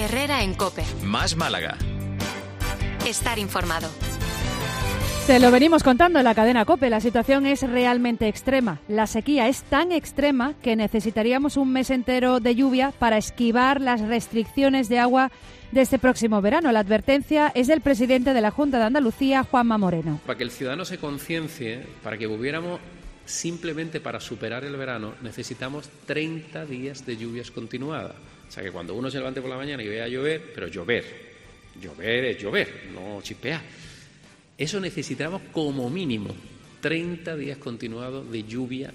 Herrera en COPE. Más Málaga. Estar informado. Te lo venimos contando en la cadena COPE, la situación es realmente extrema. La sequía es tan extrema que necesitaríamos un mes entero de lluvia para esquivar las restricciones de agua de este próximo verano. La advertencia es del presidente de la Junta de Andalucía, Juanma Moreno. Para que el ciudadano se conciencie, para que volviéramos simplemente para superar el verano, necesitamos 30 días de lluvias continuadas. O sea que cuando uno se levante por la mañana y vea llover, pero llover es llover, no chispear. Eso necesitamos como mínimo 30 días continuados de lluvia.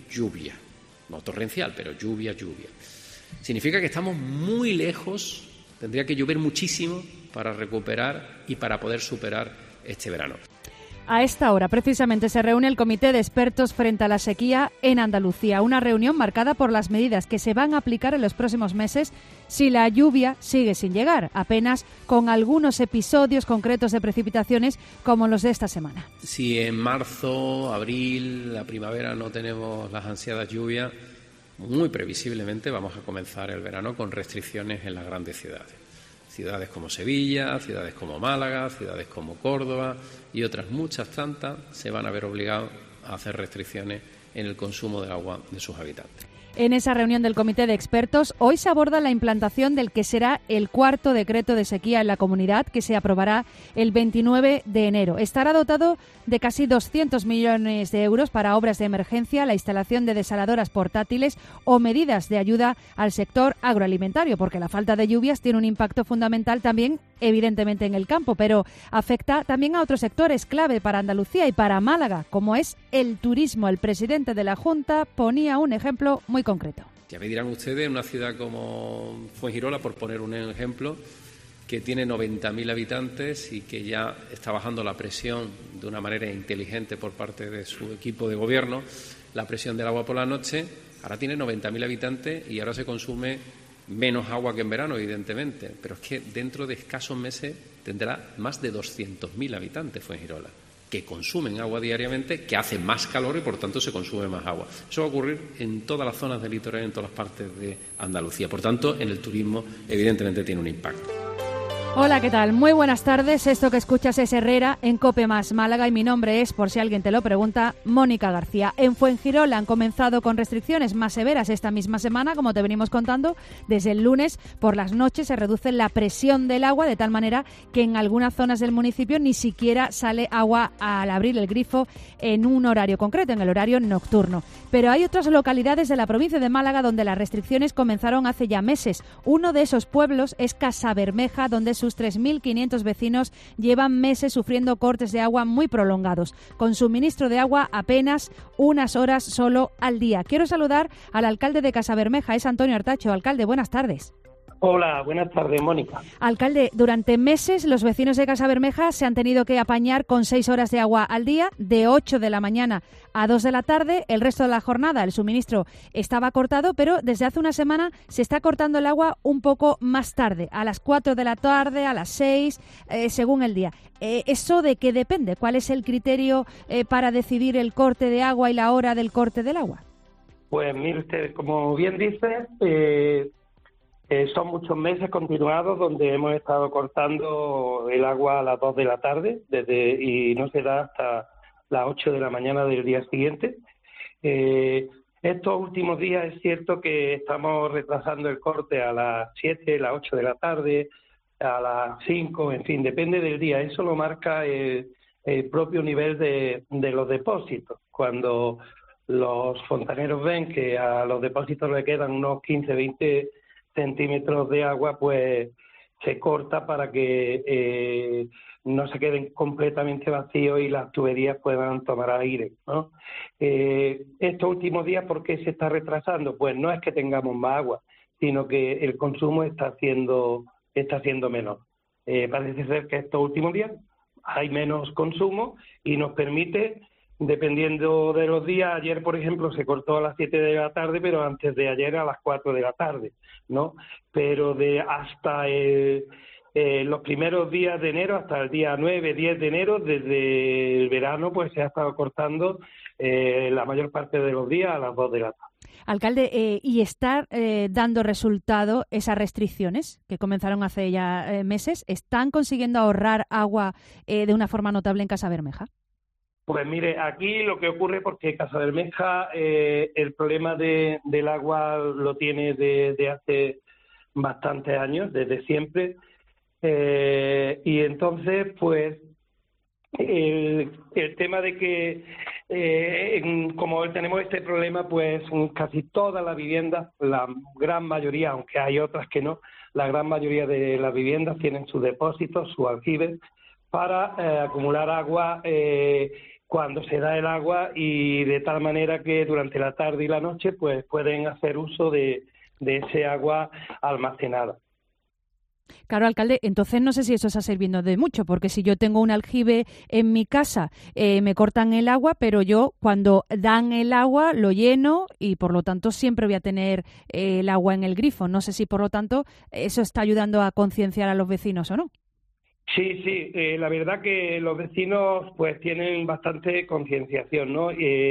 No torrencial, pero lluvia. Significa que estamos muy lejos, tendría que llover muchísimo para recuperar y para poder superar este verano. A esta hora, precisamente, se reúne el Comité de Expertos frente a la sequía en Andalucía. Una reunión marcada por las medidas que se van a aplicar en los próximos meses si la lluvia sigue sin llegar, apenas con algunos episodios concretos de precipitaciones como los de esta semana. Si en marzo, abril, la primavera no tenemos las ansiadas lluvias, muy previsiblemente vamos a comenzar el verano con restricciones en las grandes ciudades. Ciudades como Sevilla, ciudades como Málaga, ciudades como Córdoba y otras muchas tantas se van a ver obligados a hacer restricciones en el consumo del agua de sus habitantes. En esa reunión del Comité de Expertos, hoy se aborda la implantación del que será el cuarto decreto de sequía en la comunidad, que se aprobará el 29 de enero. Estará dotado de casi 200 millones de euros para obras de emergencia, la instalación de desaladoras portátiles o medidas de ayuda al sector agroalimentario, porque la falta de lluvias tiene un impacto fundamental también, evidentemente, en el campo, pero afecta también a otros sectores clave para Andalucía y para Málaga, como es el turismo. El presidente de la Junta ponía un ejemplo muy concreto. Ya me dirán ustedes, una ciudad como Fuengirola, por poner un ejemplo, que tiene 90.000 habitantes y que ya está bajando la presión de una manera inteligente por parte de su equipo de gobierno, la presión del agua por la noche, ahora tiene 90.000 habitantes y ahora se consume menos agua que en verano, evidentemente, pero es que dentro de escasos meses tendrá más de 200.000 habitantes Fuengirola, que consumen agua diariamente, que hace más calor y por tanto se consume más agua. Eso va a ocurrir en todas las zonas del litoral, en todas las partes de Andalucía. Por tanto, en el turismo evidentemente tiene un impacto. Hola, ¿qué tal? Muy buenas tardes. Esto que escuchas es Herrera en COPE Más Málaga y mi nombre es, por si alguien te lo pregunta, Mónica García. En Fuengirola han comenzado con restricciones más severas esta misma semana, como te venimos contando. Desde el lunes por las noches se reduce la presión del agua de tal manera que en algunas zonas del municipio ni siquiera sale agua al abrir el grifo en un horario concreto, en el horario nocturno. Pero hay otras localidades de la provincia de Málaga donde las restricciones comenzaron hace ya meses. Uno de esos pueblos es Casabermeja, donde sus 3.500 vecinos llevan meses sufriendo cortes de agua muy prolongados, con suministro de agua apenas unas horas solo al día. Quiero saludar al alcalde de Casabermeja, es Antonio Artacho. Alcalde, buenas tardes. Hola, buenas tardes, Mónica. Alcalde, durante meses los vecinos de Casabermeja se han tenido que apañar con 6 horas de agua al día, de 8 de la mañana a 2 de la tarde. El resto de la jornada el suministro estaba cortado, pero desde hace una semana se está cortando el agua un poco más tarde, a las 4 de la tarde, a las 6, según el día. ¿Eso de qué depende? ¿Cuál es el criterio para decidir el corte de agua y la hora del corte del agua? Pues mire usted, como bien dice, son muchos meses continuados donde hemos estado cortando el agua a las 2 de la tarde y no se da hasta las 8 de la mañana del día siguiente. Estos últimos días es cierto que estamos retrasando el corte a las 7, las 8 de la tarde, a las 5, en fin, depende del día. Eso lo marca el propio nivel de los depósitos. Cuando los fontaneros ven que a los depósitos le quedan unos 15, 20 centímetros de agua, pues se corta para que no se queden completamente vacíos y las tuberías puedan tomar aire, ¿no? Estos últimos días, ¿por qué se está retrasando? Pues no es que tengamos más agua, sino que el consumo está siendo menor. Parece ser que estos últimos días hay menos consumo y nos permite, dependiendo de los días, ayer, por ejemplo, se cortó a las 7 de la tarde, pero antes de ayer a las 4 de la tarde, ¿no? Pero hasta los primeros días de enero, hasta el día 9, 10 de enero, desde el verano, pues se ha estado cortando la mayor parte de los días a las 2 de la tarde. Alcalde, ¿y está dando resultado esas restricciones que comenzaron hace ya meses? ¿Están consiguiendo ahorrar agua de una forma notable en Casabermeja? Pues mire, aquí lo que ocurre, porque Casabermeja el problema del agua lo tiene desde hace bastantes años, desde siempre, y entonces pues el tema de que como tenemos este problema, pues casi todas las viviendas, la gran mayoría, aunque hay otras que no, la gran mayoría de las viviendas tienen sus depósitos, sus aljibes para acumular agua cuando se da el agua, y de tal manera que durante la tarde y la noche pues pueden hacer uso de ese agua almacenada. Claro, alcalde, entonces no sé si eso está sirviendo de mucho, porque si yo tengo un aljibe en mi casa, me cortan el agua, pero yo cuando dan el agua lo lleno y por lo tanto siempre voy a tener el agua en el grifo. No sé si por lo tanto eso está ayudando a concienciar a los vecinos o no. Sí, la verdad que los vecinos pues tienen bastante concienciación, ¿no?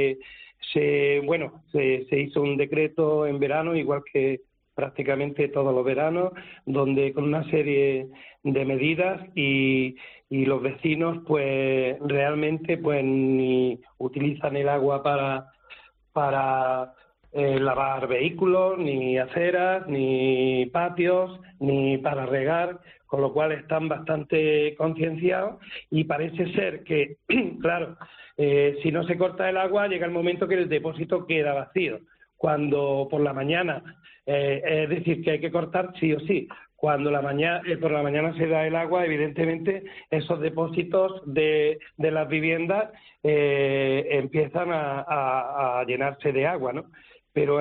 Se hizo un decreto en verano, igual que prácticamente todos los veranos, donde con una serie de medidas y los vecinos pues realmente pues ni utilizan el agua para lavar vehículos, ni aceras, ni patios, ni para regar, con lo cual están bastante concienciados, y parece ser que, claro, si no se corta el agua, llega el momento que el depósito queda vacío. Cuando por la mañana, es decir, que hay que cortar sí o sí. Cuando por la mañana se da el agua, evidentemente esos depósitos de las viviendas empiezan a llenarse de agua, ¿no? Pero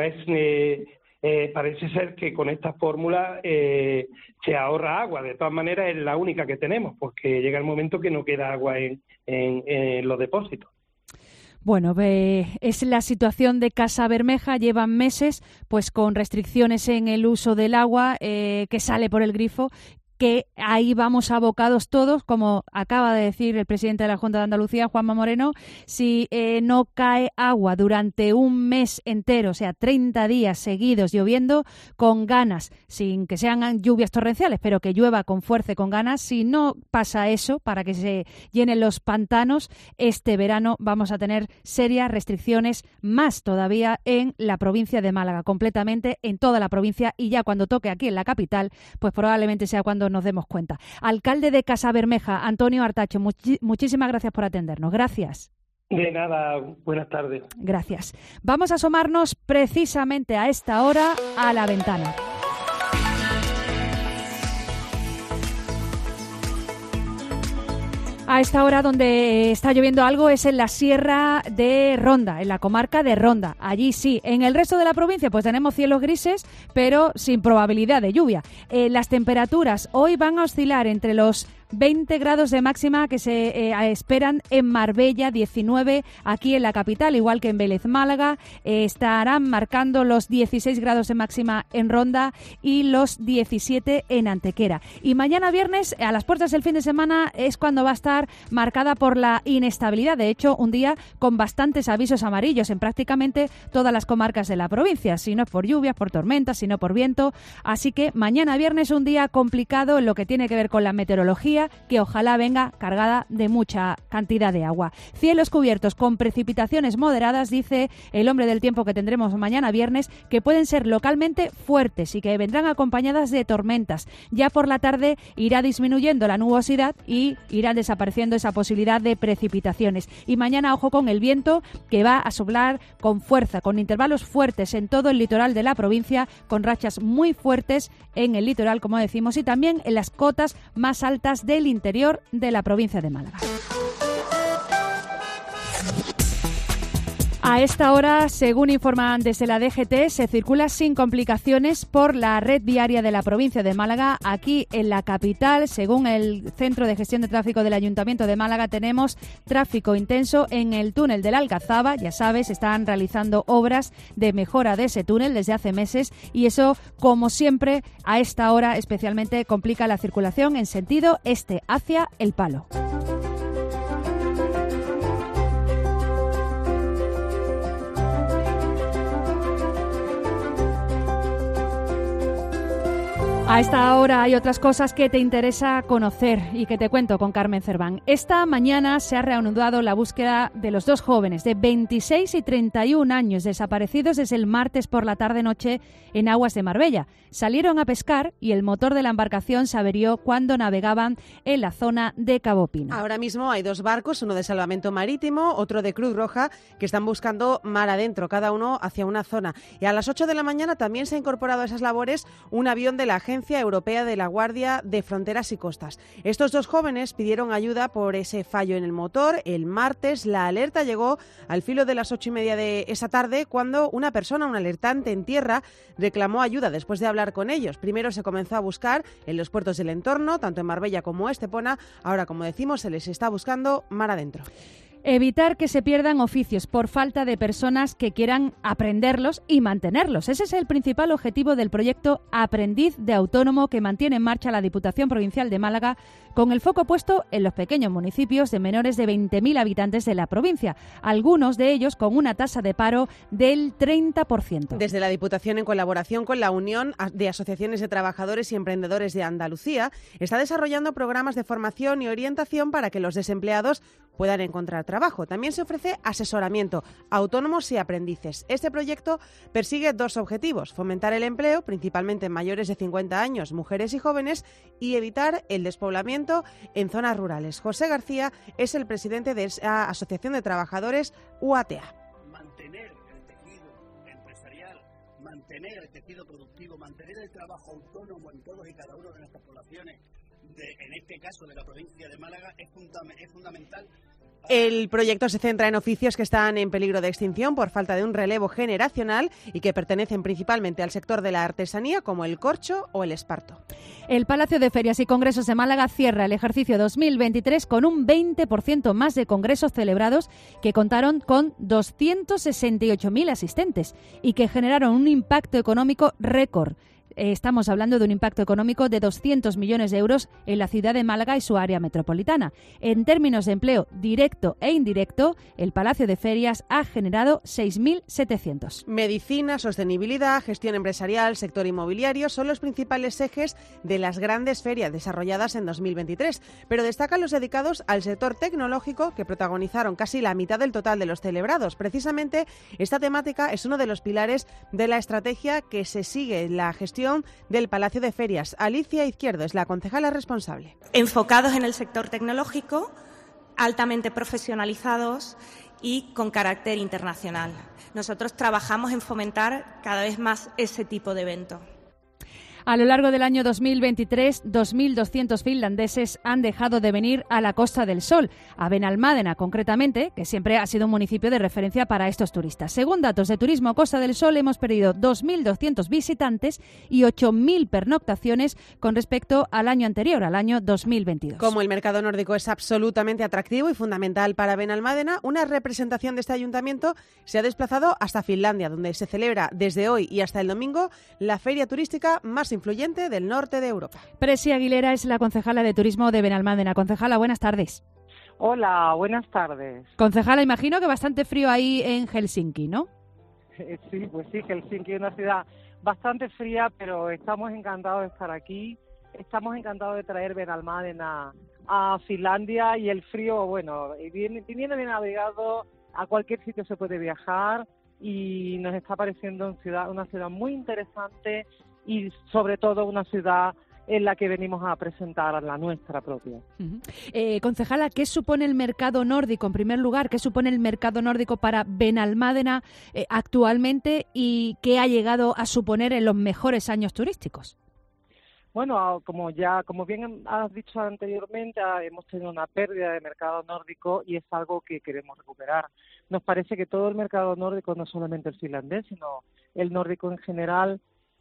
parece ser que con esta fórmula se ahorra agua. De todas maneras es la única que tenemos, porque llega el momento que no queda agua en los depósitos. Bueno, es la situación de Casabermeja. Llevan meses pues con restricciones en el uso del agua que sale por el grifo, que ahí vamos abocados todos, como acaba de decir el presidente de la Junta de Andalucía, Juanma Moreno. Si no cae agua durante un mes entero, o sea, 30 días seguidos lloviendo con ganas, sin que sean lluvias torrenciales, pero que llueva con fuerza y con ganas, si no pasa eso, para que se llenen los pantanos, este verano vamos a tener serias restricciones, más todavía en la provincia de Málaga, completamente en toda la provincia, y ya cuando toque aquí en la capital, pues probablemente sea cuando nos demos cuenta. Alcalde de Casabermeja, Antonio Artacho, muchísimas gracias por atendernos. Gracias. De nada, buenas tardes. Gracias. Vamos a asomarnos precisamente a esta hora a la ventana. A esta hora donde está lloviendo algo es en la Sierra de Ronda, en la comarca de Ronda. Allí sí. En el resto de la provincia pues tenemos cielos grises, pero sin probabilidad de lluvia. Las temperaturas hoy van a oscilar entre los 20 grados de máxima que se esperan en Marbella, 19 aquí en la capital, igual que en Vélez, Málaga. Estarán marcando los 16 grados de máxima en Ronda y los 17 en Antequera. Y mañana viernes, a las puertas del fin de semana, es cuando va a estar marcada por la inestabilidad. De hecho, un día con bastantes avisos amarillos en prácticamente todas las comarcas de la provincia, si no es por lluvias, por tormentas, si no por viento. Así que mañana viernes un día complicado en lo que tiene que ver con la meteorología, que ojalá venga cargada de mucha cantidad de agua. Cielos cubiertos con precipitaciones moderadas, dice el hombre del tiempo que tendremos mañana viernes, que pueden ser localmente fuertes y que vendrán acompañadas de tormentas. Ya por la tarde irá disminuyendo la nubosidad y irá desapareciendo esa posibilidad de precipitaciones. Y mañana, ojo con el viento, que va a soplar con fuerza, con intervalos fuertes en todo el litoral de la provincia, con rachas muy fuertes en el litoral, como decimos, y también en las cotas más altas del interior de la provincia de Málaga. A esta hora, según informan desde la DGT, se circula sin complicaciones por la red viaria de la provincia de Málaga. Aquí en la capital, según el Centro de Gestión de Tráfico del Ayuntamiento de Málaga, tenemos tráfico intenso en el túnel de la Alcazaba. Ya sabes, están realizando obras de mejora de ese túnel desde hace meses y eso, como siempre, a esta hora especialmente complica la circulación en sentido este hacia El Palo. A esta hora hay otras cosas que te interesa conocer y que te cuento con Carmen Cerván. Esta mañana se ha reanudado la búsqueda de los dos jóvenes de 26 y 31 años desaparecidos desde el martes por la tarde-noche en aguas de Marbella. Salieron a pescar y el motor de la embarcación se averió cuando navegaban en la zona de Cabo Pino. Ahora mismo hay dos barcos, uno de salvamento marítimo, otro de Cruz Roja, que están buscando mar adentro, cada uno hacia una zona. Y a las 8 de la mañana también se ha incorporado a esas labores un avión de la Agencia Europea de la Guardia de Fronteras y Costas. Estos dos jóvenes pidieron ayuda por ese fallo en el motor. El martes la alerta llegó al filo de las 8:30 de esa tarde cuando una persona, un alertante en tierra, reclamó ayuda después de hablar con ellos. Primero se comenzó a buscar en los puertos del entorno, tanto en Marbella como Estepona. Ahora, como decimos, se les está buscando mar adentro. Evitar que se pierdan oficios por falta de personas que quieran aprenderlos y mantenerlos. Ese es el principal objetivo del proyecto Aprendiz de Autónomo que mantiene en marcha la Diputación Provincial de Málaga, con el foco puesto en los pequeños municipios de menores de 20.000 habitantes de la provincia, algunos de ellos con una tasa de paro del 30%. Desde la Diputación, en colaboración con la Unión de Asociaciones de Trabajadores y Emprendedores de Andalucía, está desarrollando programas de formación y orientación para que los desempleados puedan encontrar trabajo. También se ofrece asesoramiento a autónomos y aprendices. Este proyecto persigue dos objetivos: fomentar el empleo, principalmente en mayores de 50 años, mujeres y jóvenes, y evitar el despoblamiento en zonas rurales. José García es el presidente de esa Asociación de Trabajadores UATA. Mantener el tejido empresarial, mantener el tejido productivo, mantener el trabajo autónomo en todos y cada uno de nuestras poblaciones, en este caso de la provincia de Málaga, es fundamental. El proyecto se centra en oficios que están en peligro de extinción por falta de un relevo generacional y que pertenecen principalmente al sector de la artesanía, como el corcho o el esparto. El Palacio de Ferias y Congresos de Málaga cierra el ejercicio 2023 con un 20% más de congresos celebrados, que contaron con 268.000 asistentes y que generaron un impacto económico récord. Estamos hablando de un impacto económico de 200 millones de euros en la ciudad de Málaga y su área metropolitana. En términos de empleo directo e indirecto, el Palacio de Ferias ha generado 6.700. Medicina, sostenibilidad, gestión empresarial, sector inmobiliario son los principales ejes de las grandes ferias desarrolladas en 2023, pero destacan los dedicados al sector tecnológico, que protagonizaron casi la mitad del total de los celebrados. Precisamente esta temática es uno de los pilares de la estrategia que se sigue en la gestión del Palacio de Ferias. Alicia Izquierdo es la concejala responsable. Enfocados en el sector tecnológico, altamente profesionalizados y con carácter internacional. Nosotros trabajamos en fomentar cada vez más ese tipo de evento. A lo largo del año 2023, 2.200 finlandeses han dejado de venir a la Costa del Sol, a Benalmádena concretamente, que siempre ha sido un municipio de referencia para estos turistas. Según datos de Turismo Costa del Sol, hemos perdido 2.200 visitantes y 8.000 pernoctaciones con respecto al año anterior, al año 2022. Como el mercado nórdico es absolutamente atractivo y fundamental para Benalmádena, una representación de este ayuntamiento se ha desplazado hasta Finlandia, donde se celebra desde hoy y hasta el domingo la feria turística más influyente del norte de Europa. Presi Aguilera es la concejala de Turismo de Benalmádena. Concejala, buenas tardes. Hola, buenas tardes. Concejala, imagino que bastante frío ahí en Helsinki, ¿no? Sí, pues sí, Helsinki es una ciudad bastante fría, pero estamos encantados de estar aquí. Estamos encantados de traer Benalmádena a Finlandia, y el frío, bueno, viniendo bien abrigado, a cualquier sitio se puede viajar, y nos está pareciendo una ciudad muy interesante, y sobre todo una ciudad en la que venimos a presentar a la nuestra propia. Concejala, ¿qué supone el mercado nórdico? En primer lugar, ¿qué supone el mercado nórdico para Benalmádena actualmente, y qué ha llegado a suponer en los mejores años turísticos? Bueno, como bien has dicho anteriormente, hemos tenido una pérdida de mercado nórdico, y es algo que queremos recuperar. Nos parece que todo el mercado nórdico, no solamente el finlandés, sino el nórdico en general,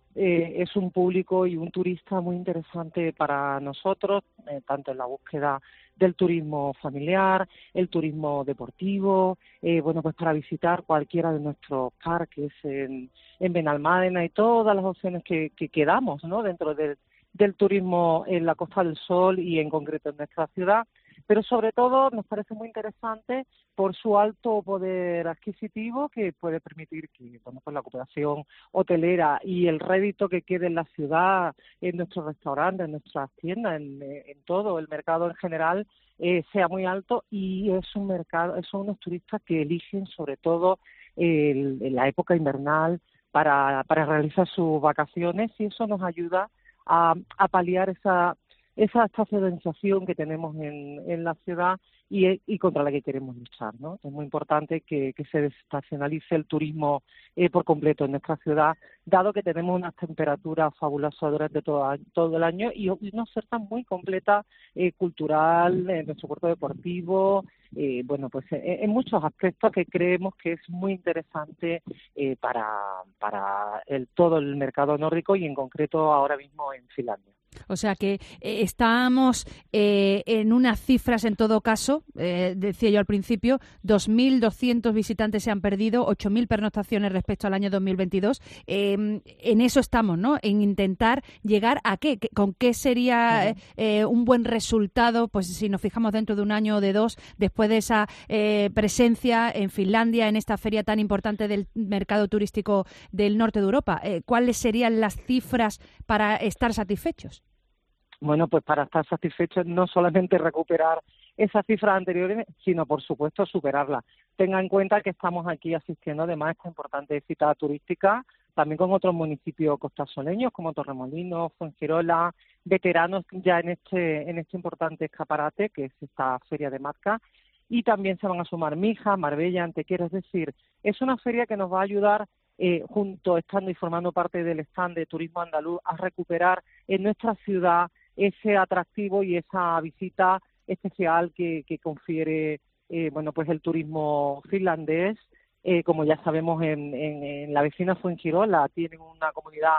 es un público y un turista muy interesante para nosotros, tanto en la búsqueda del turismo familiar, el turismo deportivo, pues para visitar cualquiera de nuestros parques en Benalmádena, y todas las opciones que damos, ¿no?, dentro del turismo en la Costa del Sol y en concreto en nuestra ciudad. pero sobre todo nos parece muy interesante por su alto poder adquisitivo, que puede permitir que pues la ocupación hotelera y el rédito que quede en la ciudad, en nuestros restaurantes, en nuestras tiendas, en todo el mercado en general, sea muy alto, y es un mercado, son unos turistas que eligen sobre todo en la época invernal para realizar sus vacaciones, y eso nos ayuda a paliar esa estacionalización que tenemos en la ciudad y contra la que queremos luchar, ¿no? Es muy importante que se desestacionalice el turismo por completo en nuestra ciudad, dado que tenemos unas temperaturas fabulosas durante todo el año y una oferta muy completa cultural, en nuestro puerto deportivo, bueno, pues en muchos aspectos que creemos que es muy interesante para todo el mercado nórdico y en concreto ahora mismo en Finlandia. O sea que estamos en unas cifras, en todo caso, decía yo al principio, 2.200 visitantes se han perdido, 8.000 pernoctaciones respecto al año 2022. En eso estamos, ¿no? En intentar llegar a qué, con qué sería un buen resultado, pues si nos fijamos dentro de un año o de dos, después de esa presencia en Finlandia, en esta feria tan importante del mercado turístico del norte de Europa. ¿Cuáles serían las cifras para estar satisfechos? Bueno, pues para estar satisfechos no solamente recuperar esas cifras anteriores, sino por supuesto superarlas. Tenga en cuenta que estamos aquí asistiendo además a esta importante cita turística, también con otros municipios costasoleños como Torremolinos, Fuengirola, veteranos ya en este importante escaparate que es esta feria de Matka, y también se van a sumar Mija, Marbella, Antequera, es decir, es una feria que nos va a ayudar estando y formando parte del stand de Turismo Andaluz, a recuperar en nuestra ciudad ese atractivo y esa visita especial que confiere pues el turismo finlandés. Como ya sabemos, en la vecina Fuengirola tienen una comunidad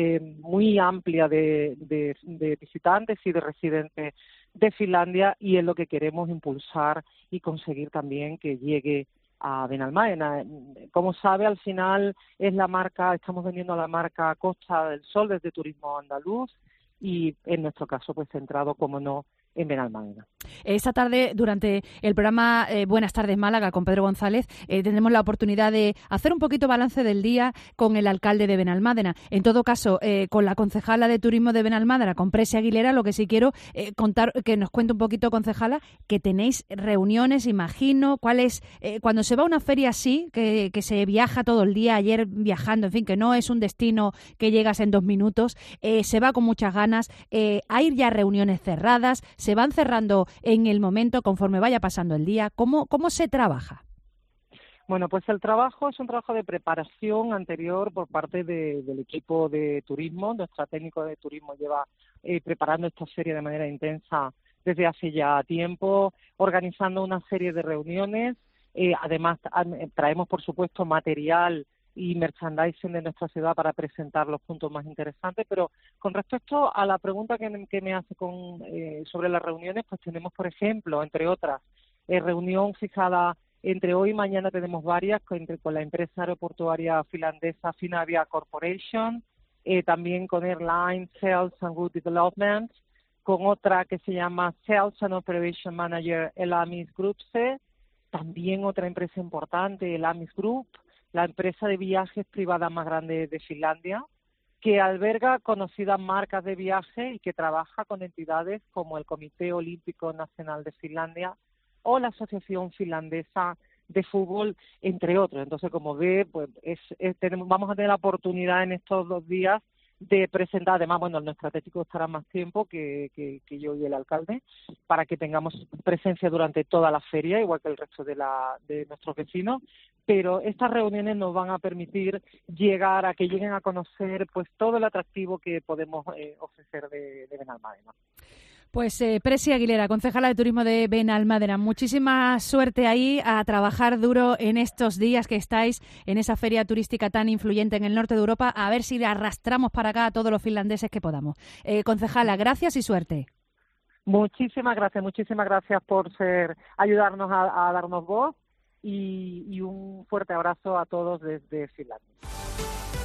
muy amplia de visitantes y de residentes de Finlandia, y es lo que queremos impulsar y conseguir también que llegue a Benalmádena. Como sabe, al final estamos vendiendo la marca Costa del Sol desde Turismo Andaluz, y en nuestro caso pues centrado, como no, en Benalmádena. Esta tarde, durante el programa Buenas tardes Málaga con Pedro González, tendremos la oportunidad de hacer un poquito balance del día con el alcalde de Benalmádena. En todo caso, con la concejala de turismo de Benalmádena, con Presia Aguilera, lo que sí quiero contar, que nos cuente un poquito, concejala, que tenéis reuniones, imagino, cuando se va a una feria así, que se viaja todo el día, ayer viajando, en fin, que no es un destino que llegas en 2 minutos, se va con muchas ganas, hay ya reuniones cerradas, se van cerrando en el momento conforme vaya pasando el día. ¿Cómo se trabaja? Bueno, pues el trabajo es un trabajo de preparación anterior por parte del equipo de turismo. Nuestro técnico de turismo lleva preparando esta feria de manera intensa desde hace ya tiempo, organizando una serie de reuniones. Además, traemos, por supuesto, material y merchandising de nuestra ciudad para presentar los puntos más interesantes, pero con respecto a la pregunta que me hace sobre las reuniones, pues tenemos, por ejemplo, entre otras, reunión fijada entre hoy y mañana, tenemos varias con la empresa aeroportuaria finlandesa Finavia Corporation, también con Airlines Sales and Route Development, con otra que se llama Sales and Operation Manager, el Amis Group C, también otra empresa importante, el Amis Group, la empresa de viajes privada más grande de Finlandia, que alberga conocidas marcas de viaje y que trabaja con entidades como el Comité Olímpico Nacional de Finlandia o la Asociación Finlandesa de Fútbol, entre otros. Entonces, como ve, pues vamos a tener la oportunidad en estos 2 días de presentar, además, bueno, el nuestro estratégico estará más tiempo que yo y el alcalde, para que tengamos presencia durante toda la feria, igual que el resto de nuestros vecinos, pero estas reuniones nos van a permitir llegar a que lleguen a conocer pues todo el atractivo que podemos ofrecer de Benalmádena. Pues Presia Aguilera, concejala de turismo de Benalmádena, muchísima suerte ahí, a trabajar duro en estos días que estáis en esa feria turística tan influyente en el norte de Europa, a ver si arrastramos para acá a todos los finlandeses que podamos. Concejala, gracias y suerte. Muchísimas gracias por ayudarnos a darnos voz, y un fuerte abrazo a todos desde Finlandia.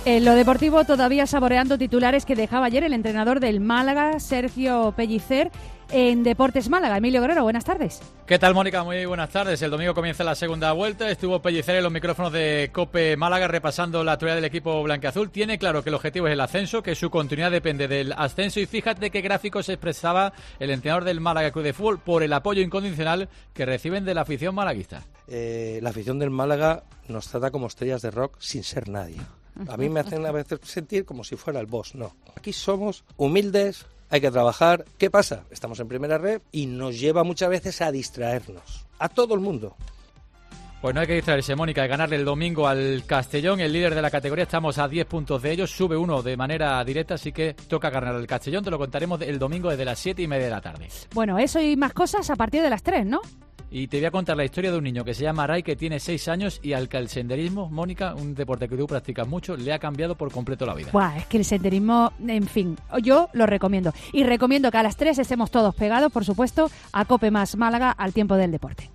En lo deportivo, todavía saboreando titulares que dejaba ayer el entrenador del Málaga, Sergio Pellicer, en Deportes Málaga. Emilio Guerrero, buenas tardes. ¿Qué tal, Mónica? Muy buenas tardes. El domingo comienza la segunda vuelta. Estuvo Pellicer en los micrófonos de COPE Málaga repasando la actualidad del equipo blanquiazul. Tiene claro que el objetivo es el ascenso, que su continuidad depende del ascenso, y fíjate qué gráfico se expresaba el entrenador del Málaga Club de Fútbol por el apoyo incondicional que reciben de la afición malaguista. La afición del Málaga nos trata como estrellas de rock sin ser nadie. A mí me hacen a veces sentir como si fuera el boss. No, aquí somos humildes, hay que trabajar. ¿Qué pasa? Estamos en primera red y nos lleva muchas veces a distraernos, a todo el mundo. Pues no hay que distraerse, Mónica, de ganarle el domingo al Castellón, el líder de la categoría. Estamos a 10 puntos de ellos, sube uno de manera directa, así que toca ganar al Castellón. Te lo contaremos el domingo desde las 7:30 de la tarde. Bueno, eso y más cosas a partir de las 3, ¿no? Y te voy a contar la historia de un niño que se llama Aray, que tiene 6 años y al que el senderismo, Mónica, un deporte que tú practicas mucho, le ha cambiado por completo la vida. Buah, es que el senderismo, en fin, yo lo recomiendo. Y recomiendo que a las 3 estemos todos pegados, por supuesto, a COPE más Málaga, al tiempo del deporte.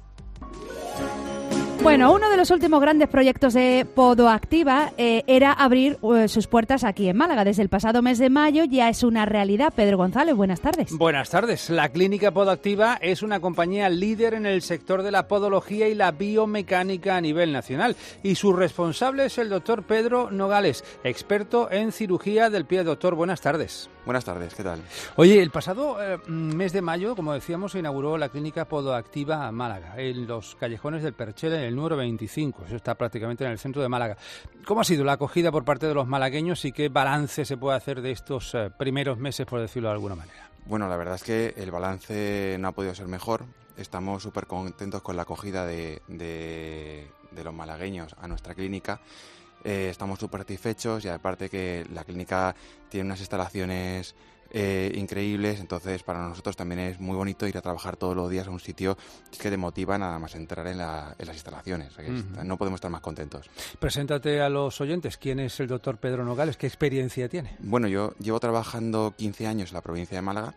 Bueno, uno de los últimos grandes proyectos de Podoactiva era abrir sus puertas aquí en Málaga. Desde el pasado mes de mayo ya es una realidad. Pedro González, buenas tardes. Buenas tardes. La Clínica Podoactiva es una compañía líder en el sector de la podología y la biomecánica a nivel nacional. Y su responsable es el doctor Pedro Nogales, experto en cirugía del pie. Doctor, buenas tardes. Buenas tardes, ¿qué tal? Oye, el pasado mes de mayo, como decíamos, se inauguró la Clínica Podoactiva Málaga, en los callejones del Perchel, en el número 25. Eso está prácticamente en el centro de Málaga. ¿Cómo ha sido la acogida por parte de los malagueños y qué balance se puede hacer de estos primeros meses, por decirlo de alguna manera? Bueno, la verdad es que el balance no ha podido ser mejor. Estamos súper contentos con la acogida de los malagueños a nuestra clínica. Estamos súper satisfechos y aparte que la clínica tiene unas instalaciones increíbles, entonces para nosotros también es muy bonito ir a trabajar todos los días a un sitio que te motiva nada más entrar en las instalaciones. No podemos estar más contentos. Preséntate a los oyentes. ¿Quién es el doctor Pedro Nogales? ¿Qué experiencia tiene? Bueno, yo llevo trabajando 15 años en la provincia de Málaga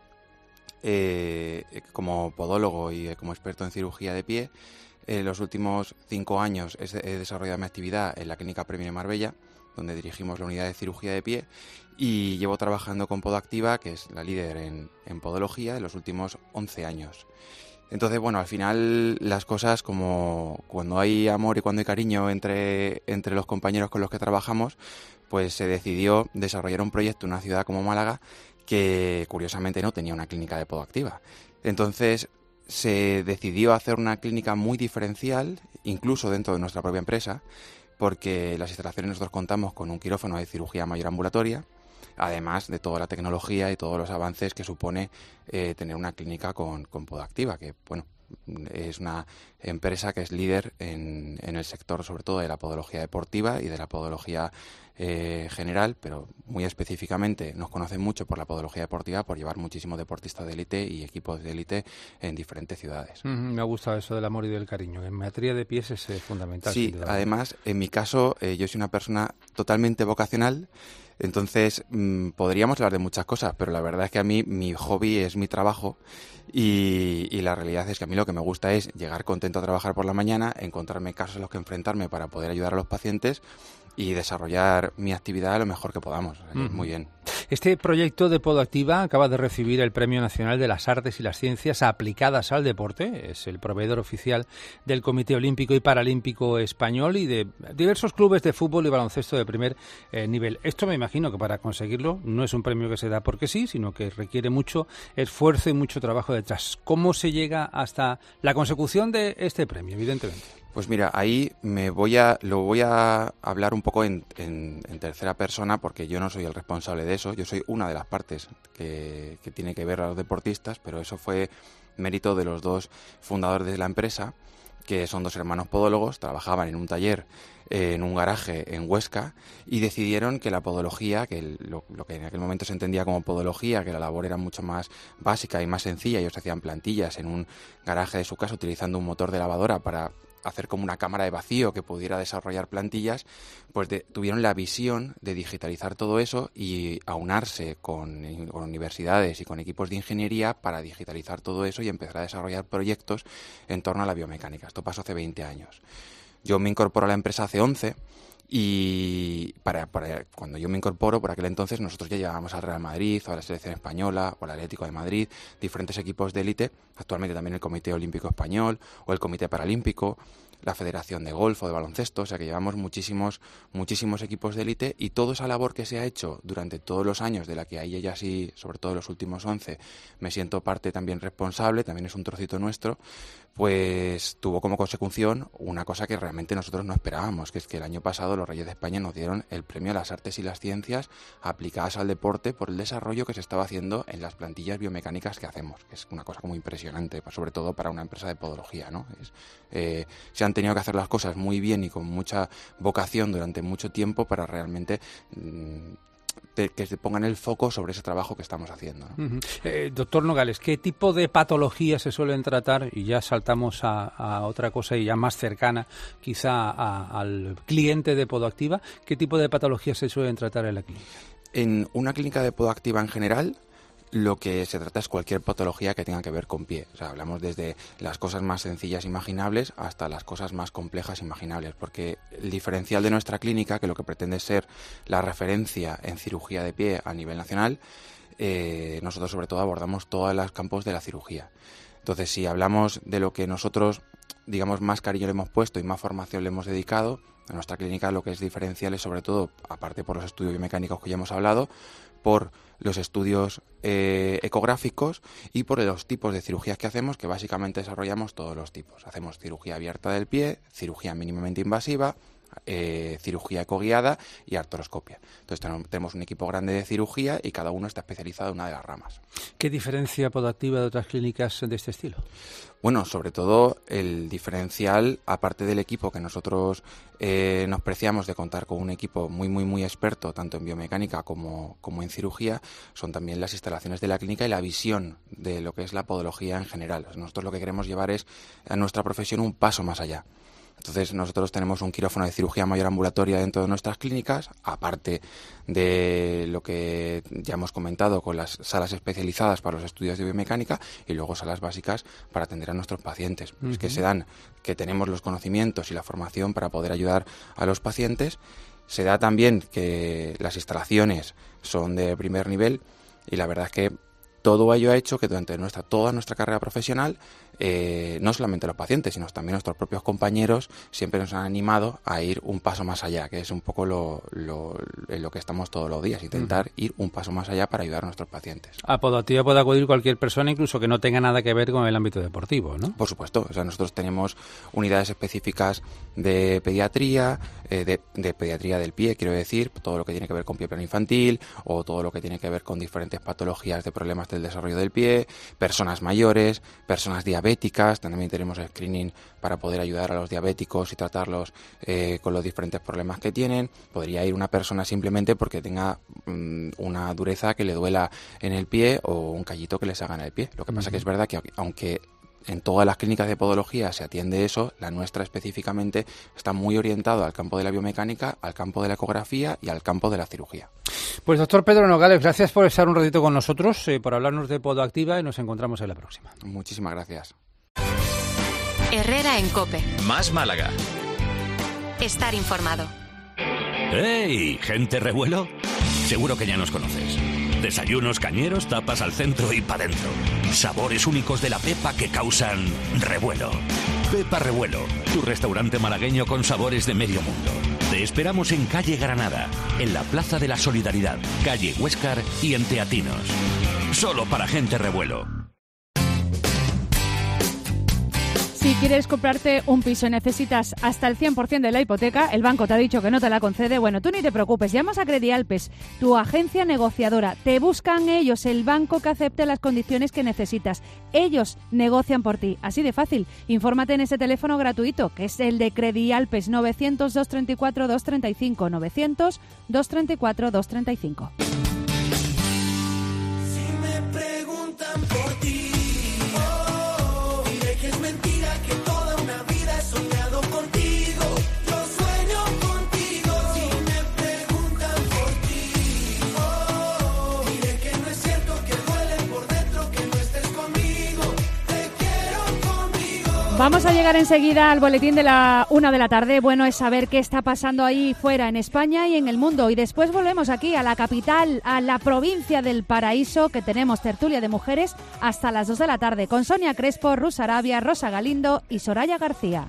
como podólogo y como experto en cirugía de pie. En los últimos 5 años he desarrollado mi actividad en la Clínica Premio de Marbella, donde dirigimos la unidad de cirugía de pie, y llevo trabajando con Podoactiva, que es la líder en podología, en los últimos 11 años. Entonces, bueno, al final las cosas, como cuando hay amor y cuando hay cariño entre los compañeros con los que trabajamos, pues se decidió desarrollar un proyecto en una ciudad como Málaga que curiosamente no tenía una clínica de Podoactiva. Entonces se decidió hacer una clínica muy diferencial, incluso dentro de nuestra propia empresa, porque las instalaciones nosotros contamos con un quirófano de cirugía mayor ambulatoria, además de toda la tecnología y todos los avances que supone tener una clínica con Podoactiva, que bueno, es una empresa que es líder en el sector sobre todo de la podología deportiva y de la podología general, pero muy específicamente nos conocen mucho por la podología deportiva, por llevar muchísimos deportistas de élite y equipos de élite en diferentes ciudades. Me ha gustado eso del amor y del cariño. En materia de pies es fundamental. Sí, además, en mi caso, yo soy una persona totalmente vocacional. Entonces, podríamos hablar de muchas cosas, pero la verdad es que a mí mi hobby es mi trabajo y la realidad es que a mí lo que me gusta es llegar contento a trabajar por la mañana, encontrarme casos en los que enfrentarme para poder ayudar a los pacientes y desarrollar mi actividad lo mejor que podamos. Muy bien. Este proyecto de Podoactiva acaba de recibir el Premio Nacional de las Artes y las Ciencias aplicadas al deporte. Es el proveedor oficial del Comité Olímpico y Paralímpico Español y de diversos clubes de fútbol y baloncesto de primer nivel. Esto me imagino que para conseguirlo no es un premio que se da porque sí, sino que requiere mucho esfuerzo y mucho trabajo detrás. ¿Cómo se llega hasta la consecución de este premio, evidentemente? Pues mira, ahí lo voy a hablar un poco en tercera persona porque yo no soy el responsable de eso, yo soy una de las partes que tiene que ver a los deportistas, pero eso fue mérito de los dos fundadores de la empresa, que son dos hermanos podólogos, trabajaban en un taller en un garaje en Huesca y decidieron que la podología, que lo que en aquel momento se entendía como podología, que la labor era mucho más básica y más sencilla, ellos hacían plantillas en un garaje de su casa utilizando un motor de lavadora para hacer como una cámara de vacío que pudiera desarrollar plantillas, pues tuvieron la visión de digitalizar todo eso y aunarse con universidades y con equipos de ingeniería para digitalizar todo eso y empezar a desarrollar proyectos en torno a la biomecánica. Esto pasó hace 20 años. Yo me incorporo a la empresa hace 11 Y para cuando yo me incorporo, por aquel entonces, nosotros ya llevábamos al Real Madrid, o a la Selección Española, o al Atlético de Madrid, diferentes equipos de élite, actualmente también el Comité Olímpico Español, o el Comité Paralímpico, la Federación de Golf o de Baloncesto, o sea que llevamos muchísimos equipos de élite, y toda esa labor que se ha hecho durante todos los años, de la que ahí ya sí, sobre todo los últimos 11, me siento parte también responsable, también es un trocito nuestro, pues tuvo como consecución una cosa que realmente nosotros no esperábamos, que es que el año pasado los Reyes de España nos dieron el premio a las artes y las ciencias aplicadas al deporte por el desarrollo que se estaba haciendo en las plantillas biomecánicas que hacemos, que es una cosa como impresionante, sobre todo para una empresa de podología, ¿no? Se han tenido que hacer las cosas muy bien y con mucha vocación durante mucho tiempo para realmente que se pongan el foco sobre ese trabajo que estamos haciendo, ¿no? Doctor Nogales, ¿qué tipo de patologías se suelen tratar? Y ya saltamos a otra cosa y ya más cercana quizá al cliente de Podoactiva. ¿Qué tipo de patologías se suelen tratar en la clínica? En una clínica de Podoactiva en general, lo que se trata es cualquier patología que tenga que ver con pie. O sea, hablamos desde las cosas más sencillas imaginables hasta las cosas más complejas imaginables, porque el diferencial de nuestra clínica, que lo que pretende ser la referencia en cirugía de pie a nivel nacional, nosotros sobre todo abordamos todos los campos de la cirugía. Entonces, si hablamos de lo que nosotros, digamos, más cariño le hemos puesto y más formación le hemos dedicado, a nuestra clínica lo que es diferencial es sobre todo, aparte por los estudios biomecánicos que ya hemos hablado, por los estudios ecográficos y por los tipos de cirugías que hacemos, que básicamente desarrollamos todos los tipos. Hacemos cirugía abierta del pie, cirugía mínimamente invasiva, cirugía ecoguiada y artroscopia. Entonces tenemos un equipo grande de cirugía y cada uno está especializado en una de las ramas. ¿Qué diferencia Podoactiva de otras clínicas de este estilo? Bueno, sobre todo el diferencial, aparte del equipo que nosotros nos preciamos de contar con un equipo muy experto, tanto en biomecánica como en cirugía, son también las instalaciones de la clínica y la visión de lo que es la podología en general. Nosotros lo que queremos llevar es a nuestra profesión un paso más allá. Entonces nosotros tenemos un quirófano de cirugía mayor ambulatoria dentro de nuestras clínicas, aparte de lo que ya hemos comentado con las salas especializadas para los estudios de biomecánica y luego salas básicas para atender a nuestros pacientes. Es que que tenemos los conocimientos y la formación para poder ayudar a los pacientes. Se da también que las instalaciones son de primer nivel y la verdad es que todo ello ha hecho que durante toda nuestra carrera profesional, no solamente los pacientes, sino también nuestros propios compañeros siempre nos han animado a ir un paso más allá, que es un poco lo que estamos todos los días, intentar ir un paso más allá para ayudar a nuestros pacientes. A Podoactiva puede acudir cualquier persona, incluso que no tenga nada que ver con el ámbito deportivo, ¿no? Por supuesto, o sea, nosotros tenemos unidades específicas de pediatría, de pediatría del pie, quiero decir, todo lo que tiene que ver con pie plano infantil o todo lo que tiene que ver con diferentes patologías de problemas del desarrollo del pie, personas mayores, personas diabéticas, también tenemos screening para poder ayudar a los diabéticos y tratarlos con los diferentes problemas que tienen. Podría ir una persona simplemente porque tenga una dureza que le duela en el pie o un callito que les haga en el pie. Lo que pasa que es verdad que aunque en todas las clínicas de podología se atiende eso, la nuestra específicamente está muy orientado al campo de la biomecánica, al campo de la ecografía y al campo de la cirugía. Pues doctor Pedro Nogales, gracias por estar un ratito con nosotros, por hablarnos de Podoactiva y nos encontramos en la próxima. Muchísimas gracias. Herrera en COPE. Más Málaga. Estar informado. ¡Hey! ¿Gente revuelo? Seguro que ya nos conoces. Desayunos cañeros, tapas al centro y pa' dentro. Sabores únicos de la Pepa que causan revuelo. Pepa Revuelo, tu restaurante malagueño con sabores de medio mundo. Te esperamos en calle Granada, en la Plaza de la Solidaridad, calle Huéscar y en Teatinos. Solo para gente revuelo. Si quieres comprarte un piso y necesitas hasta el 100% de la hipoteca, el banco te ha dicho que no te la concede, bueno, tú ni te preocupes, llamas a Credialpes, tu agencia negociadora. Te buscan ellos el banco que acepte las condiciones que necesitas. Ellos negocian por ti, así de fácil. Infórmate en ese teléfono gratuito, que es el de Credialpes, 900-234-235, 900-234-235. Si me preguntan por ti, Vamos a llegar enseguida al boletín de la 1 de la tarde. Bueno es saber qué está pasando ahí fuera en España y en el mundo. Y después volvemos aquí a la capital, a la provincia del Paraíso, que tenemos tertulia de mujeres hasta las 2 de la tarde con Sonia Crespo, Rus Arabia, Rosa Galindo y Soraya García.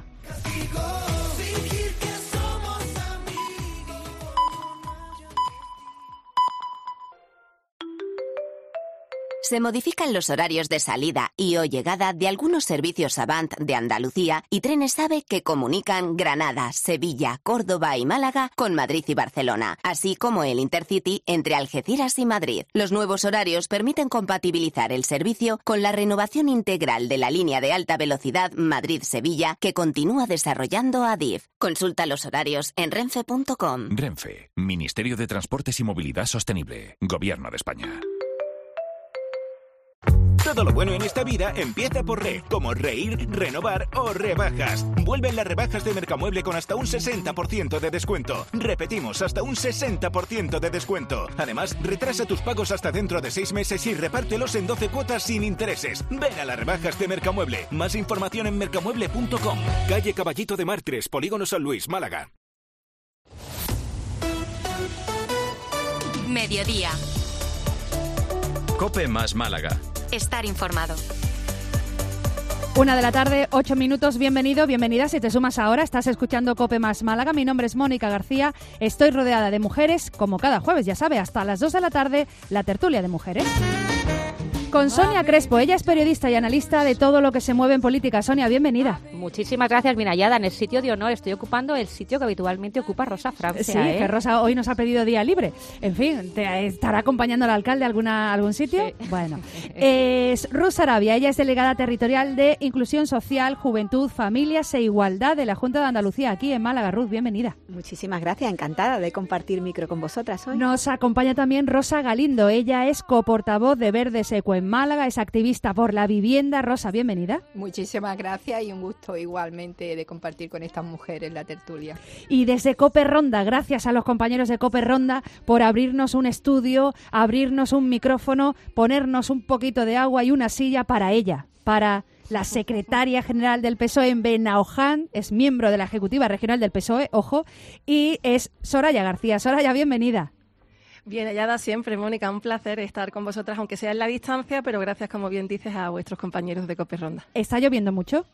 Se modifican los horarios de salida y o llegada de algunos servicios Avant de Andalucía y Trenes AVE que comunican Granada, Sevilla, Córdoba y Málaga con Madrid y Barcelona, así como el Intercity entre Algeciras y Madrid. Los nuevos horarios permiten compatibilizar el servicio con la renovación integral de la línea de alta velocidad Madrid-Sevilla que continúa desarrollando Adif. Consulta los horarios en renfe.com. Renfe, Ministerio de Transportes y Movilidad Sostenible, Gobierno de España. Todo lo bueno en esta vida empieza por Re, como reír, renovar o rebajas. Vuelven las rebajas de Mercamueble con hasta un 60% de descuento. Repetimos, hasta un 60% de descuento. Además, retrasa tus pagos hasta dentro de 6 meses y repártelos en 12 cuotas sin intereses. Ven a las rebajas de Mercamueble. Más información en mercamueble.com. Calle Caballito de Mar 3, Polígono San Luis, Málaga. Mediodía. COPE más Málaga. Estar informado. 1 de la tarde, 8 minutos. Bienvenido, bienvenida. Si te sumas ahora, estás escuchando COPE más Málaga. Mi nombre es Mónica García. Estoy rodeada de mujeres, como cada jueves, ya sabe, hasta las 2 de la tarde, la tertulia de mujeres. Con Sonia Crespo, ella es periodista y analista de todo lo que se mueve en política. Sonia, bienvenida. Muchísimas gracias, bien hallada. En el sitio de honor estoy ocupando el sitio que habitualmente ocupa Rosa Francia. Sí, que Rosa hoy nos ha pedido día libre. En fin, ¿te estará acompañando el alcalde a algún sitio? Sí. Bueno, es Rus Arabia, ella es delegada territorial de Inclusión Social, Juventud, Familias e Igualdad de la Junta de Andalucía, aquí en Málaga. Rus, bienvenida. Muchísimas gracias, encantada de compartir micro con vosotras hoy. Nos acompaña también Rosa Galindo, ella es coportavoz de Verdes Eco en Málaga, es activista por la vivienda. Rosa, bienvenida. Muchísimas gracias y un gusto igualmente de compartir con estas mujeres la tertulia. Y desde COPE Ronda, gracias a los compañeros de COPE Ronda por abrirnos un estudio, abrirnos un micrófono, ponernos un poquito de agua y una silla para ella, para la secretaria general del PSOE en Benaoján, es miembro de la Ejecutiva Regional del PSOE, ojo, y es Soraya García. Soraya, bienvenida. Bien hallada siempre, Mónica, un placer estar con vosotras, aunque sea en la distancia, pero gracias, como bien dices, a vuestros compañeros de COPE Ronda. ¿Está lloviendo mucho?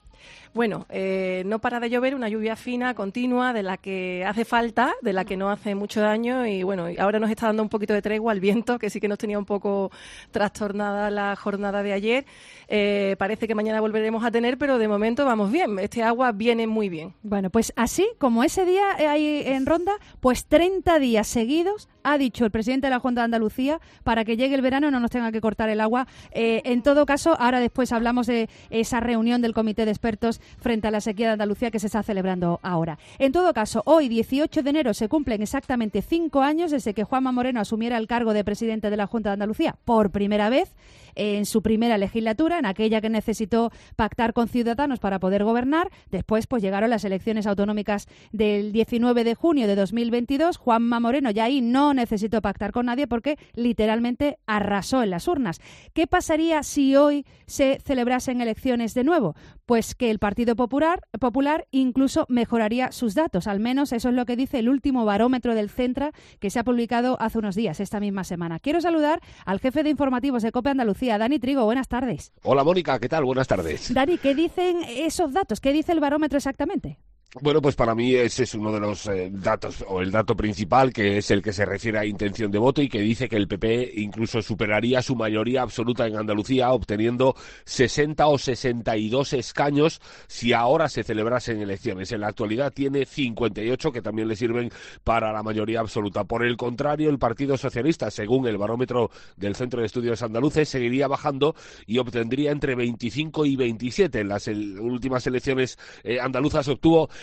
Bueno, no para de llover, una lluvia fina, continua, de la que hace falta, de la que no hace mucho daño y bueno, ahora nos está dando un poquito de tregua al viento, que sí que nos tenía un poco trastornada la jornada de ayer. Parece que mañana volveremos a tener, pero de momento vamos bien, este agua viene muy bien. Bueno, pues así como ese día ahí en Ronda, pues 30 días seguidos ha dicho el presidente de la Junta de Andalucía para que llegue el verano y no nos tenga que cortar el agua. En todo caso, ahora después hablamos de esa reunión del Comité de Expertos frente a la sequía de Andalucía que se está celebrando ahora. En todo caso, hoy, 18 de enero, se cumplen exactamente 5 años desde que Juanma Moreno asumiera el cargo de presidente de la Junta de Andalucía por primera vez en su primera legislatura, en aquella que necesitó pactar con Ciudadanos para poder gobernar. Después pues llegaron las elecciones autonómicas del 19 de junio de 2022. Juanma Moreno ya ahí no necesitó pactar con nadie porque literalmente arrasó en las urnas. ¿Qué pasaría si hoy se celebrasen elecciones de nuevo? Pues que el Partido Popular incluso mejoraría sus datos. Al menos eso es lo que dice el último barómetro del Centra que se ha publicado hace unos días, esta misma semana. Quiero saludar al jefe de informativos de COPE Andalucía, Dani Trigo. Buenas tardes. Hola Mónica, ¿qué tal? Buenas tardes. Dani, ¿qué dicen esos datos? ¿Qué dice el barómetro exactamente? Bueno, pues para mí ese es uno de los datos, o el dato principal, que es el que se refiere a intención de voto y que dice que el PP incluso superaría su mayoría absoluta en Andalucía, obteniendo 60 o 62 escaños si ahora se celebrasen elecciones. En la actualidad tiene 58, que también le sirven para la mayoría absoluta. Por el contrario, el Partido Socialista, según el barómetro del Centro de Estudios Andaluces, seguiría bajando y obtendría entre 25 y 27. En las últimas elecciones andaluzas obtuvo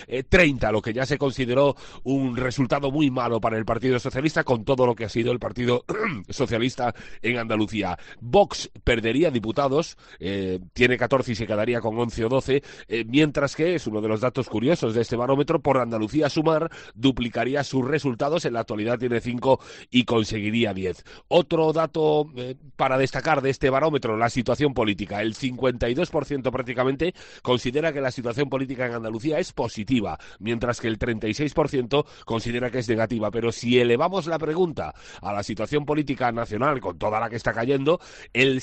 30, lo que ya se consideró un resultado muy malo para el Partido Socialista, con todo lo que ha sido el Partido Socialista en Andalucía. Vox perdería diputados, tiene 14 y se quedaría con 11 o 12, mientras que, es uno de los datos curiosos de este barómetro, por Andalucía Sumar duplicaría sus resultados, en la actualidad tiene 5 y conseguiría 10. Otro dato para destacar de este barómetro, la situación política. El 52% prácticamente considera que la situación política en Andalucía es positiva, mientras que el 36% considera que es negativa. Pero si elevamos la pregunta a la situación política nacional, con toda la que está cayendo, el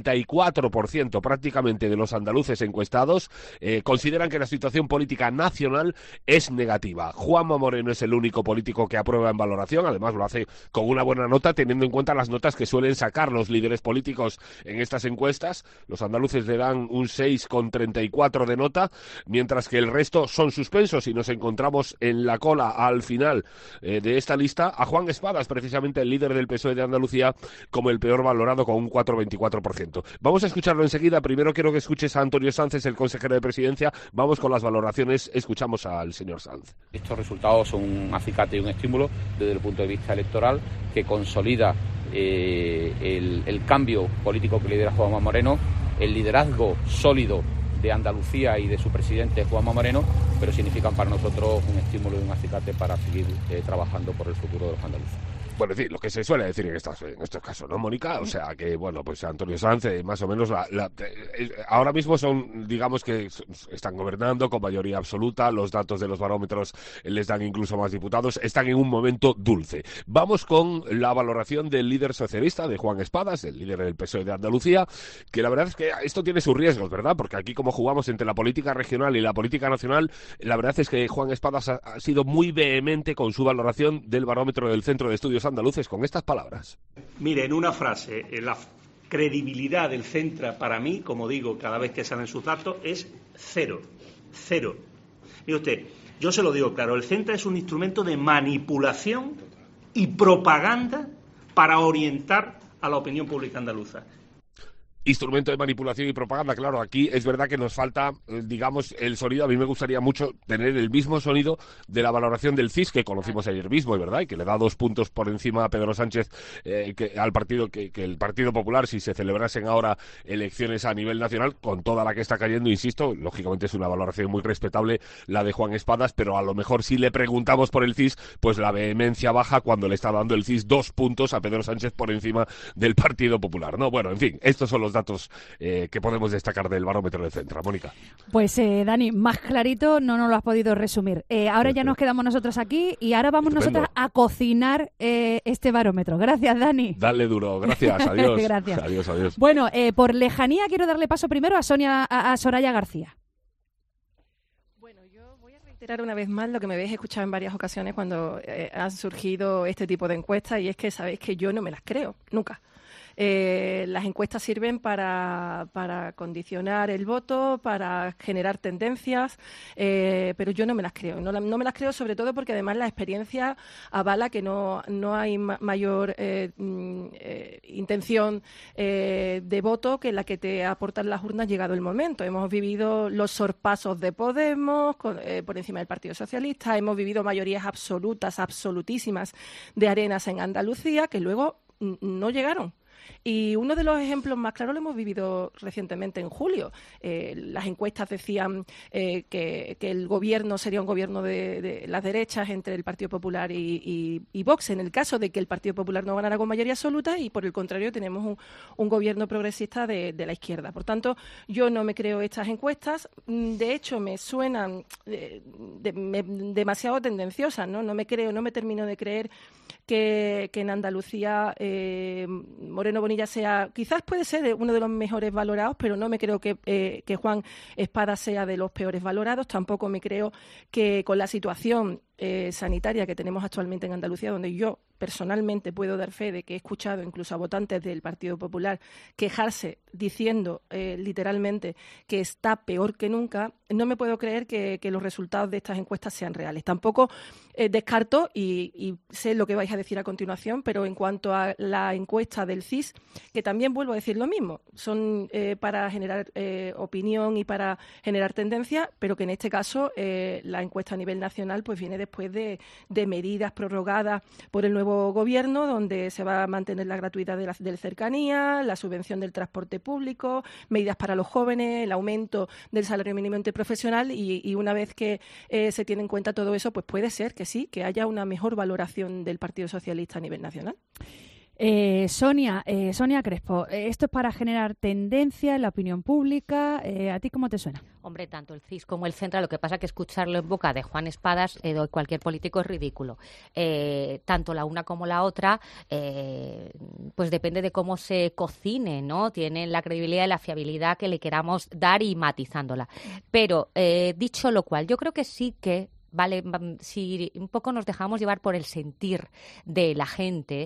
74% prácticamente de los andaluces encuestados consideran que la situación política nacional es negativa. Juanma Moreno es el único político que aprueba en valoración, además lo hace con una buena nota, teniendo en cuenta las notas que suelen sacar los líderes políticos en estas encuestas. Los andaluces le dan un 6,34 de nota, mientras que el resto son suspensos, y nos encontramos en la cola al final de esta lista a Juan Espadas, precisamente el líder del PSOE de Andalucía, como el peor valorado, con un 4,24%. Vamos a escucharlo enseguida. Primero quiero que escuches a Antonio Sánchez, el consejero de Presidencia. Vamos con las valoraciones. Escuchamos al señor Sanz. Estos resultados son un acicate y un estímulo desde el punto de vista electoral que consolida el cambio político que lidera Juanma Moreno, el liderazgo sólido de Andalucía y de su presidente Juanma Moreno, pero significan para nosotros un estímulo y un acicate para seguir trabajando por el futuro de los andaluces. Bueno, en fin, lo que se suele decir en estos casos, ¿no, Mónica? O sea, que, bueno, pues Antonio Sanz, más o menos, ahora mismo son, digamos que están gobernando con mayoría absoluta, los datos de los barómetros les dan incluso más diputados, están en un momento dulce. Vamos con la valoración del líder socialista, de Juan Espadas, el líder del PSOE de Andalucía, que la verdad es que esto tiene sus riesgos, ¿verdad? Porque aquí, como jugamos entre la política regional y la política nacional, la verdad es que Juan Espadas ha sido muy vehemente con su valoración del barómetro del Centro de Estudios Andaluces, con estas palabras. Mire, en una frase, la credibilidad del Centra para mí, como digo cada vez que salen sus datos, es cero. Mire usted, yo se lo digo claro, el Centra es un instrumento de manipulación y propaganda para orientar a la opinión pública andaluza. Instrumento de manipulación y propaganda, claro, aquí es verdad que nos falta, digamos, el sonido. A mí me gustaría mucho tener el mismo sonido de la valoración del CIS que conocimos ayer mismo, ¿verdad? Y que le da 2 puntos por encima a Pedro Sánchez al partido, que el Partido Popular, si se celebrasen ahora elecciones a nivel nacional, con toda la que está cayendo, insisto, lógicamente es una valoración muy respetable la de Juan Espadas, pero a lo mejor si le preguntamos por el CIS, pues la vehemencia baja cuando le está dando el CIS 2 puntos a Pedro Sánchez por encima del Partido Popular, ¿no? Bueno, en fin, estos son los datos que podemos destacar del barómetro de Centra. Mónica. Pues Dani, más clarito no nos lo has podido resumir. Ahora ya nos quedamos nosotros aquí y ahora vamos nosotras a cocinar este barómetro. Gracias, Dani. Dale duro, gracias, adiós. Gracias. Adiós. Bueno, por lejanía quiero darle paso primero a Soraya García. Reiterar una vez más lo que me habéis escuchado en varias ocasiones cuando han surgido este tipo de encuestas, y es que sabéis que yo no me las creo, nunca. Las encuestas sirven para condicionar el voto, para generar tendencias, pero yo no me las creo. No me las creo, sobre todo porque además la experiencia avala que no hay mayor intención de voto que la que te aportan las urnas llegado el momento. Hemos vivido los sorpasos de Podemos por encima del Partido Socialista, hemos vivido mayorías absolutísimas de Arenas en Andalucía que luego no llegaron. Y uno de los ejemplos más claros lo hemos vivido recientemente en julio. Las encuestas decían que el gobierno sería un gobierno de las derechas entre el Partido Popular y Vox, en el caso de que el Partido Popular no ganara con mayoría absoluta, y por el contrario tenemos un gobierno progresista de la izquierda. Por tanto, yo no me creo estas encuestas. De hecho, me suenan demasiado tendenciosas, ¿no? No me termino de creer que en Andalucía Moreno Bonilla sea, quizás puede ser uno de los mejores valorados, pero no me creo que Juan Espadas sea de los peores valorados. Tampoco me creo que con la situación sanitaria que tenemos actualmente en Andalucía, donde yo personalmente puedo dar fe de que he escuchado incluso a votantes del Partido Popular quejarse diciendo literalmente que está peor que nunca, no me puedo creer que los resultados de estas encuestas sean reales. Tampoco descarto, y sé lo que vais a decir a continuación, pero en cuanto a la encuesta del CIS, que también vuelvo a decir lo mismo, son para generar opinión y para generar tendencia, pero que en este caso la encuesta a nivel nacional pues viene después de medidas prorrogadas por el nuevo gobierno, donde se va a mantener la gratuidad de cercanía, la subvención del transporte público, medidas para los jóvenes, el aumento del salario mínimo interprofesional, y una vez que se tiene en cuenta todo eso, pues puede ser que sí, que haya una mejor valoración del Partido Socialista a nivel nacional. Sonia Crespo, esto es para generar tendencia en la opinión pública. ¿A ti cómo te suena? Hombre, tanto el CIS como el Centra, lo que pasa es que escucharlo en boca de Juan Espadas de cualquier político es ridículo. Tanto la una como la otra, pues depende de cómo se cocine, ¿no? Tienen la credibilidad y la fiabilidad que le queramos dar y matizándola. Pero, dicho lo cual, yo creo que sí que vale, si un poco nos dejamos llevar por el sentir de la gente,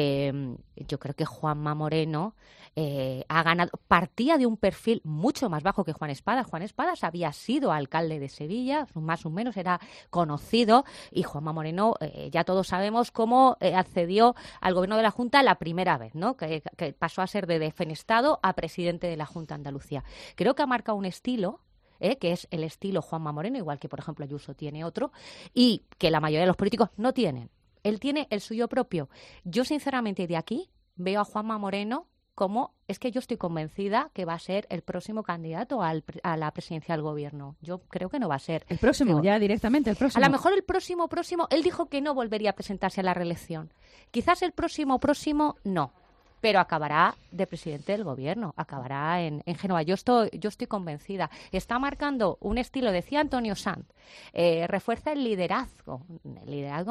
yo creo que Juanma Moreno ha ganado, partía de un perfil mucho más bajo que Juan Espadas. Juan Espadas había sido alcalde de Sevilla, más o menos era conocido, y Juanma Moreno, ya todos sabemos cómo accedió al gobierno de la Junta la primera vez, ¿no? Que pasó a ser de defenestado a presidente de la Junta de Andalucía. Creo que ha marcado un estilo, que es el estilo Juanma Moreno, igual que, por ejemplo, Ayuso tiene otro, y que la mayoría de los políticos no tienen. Él tiene el suyo propio. Yo, sinceramente, de aquí veo a Juanma Moreno como, es que yo estoy convencida que va a ser el próximo candidato a la presidencia del gobierno. Yo creo que no va a ser. El próximo, pero, ya directamente, el próximo. A lo mejor el próximo, él dijo que no volvería a presentarse a la reelección. Quizás el próximo, no. Pero acabará de presidente del gobierno, acabará en Génova. Yo estoy convencida. Está marcando un estilo, decía Antonio Sanz, refuerza el liderazgo. El liderazgo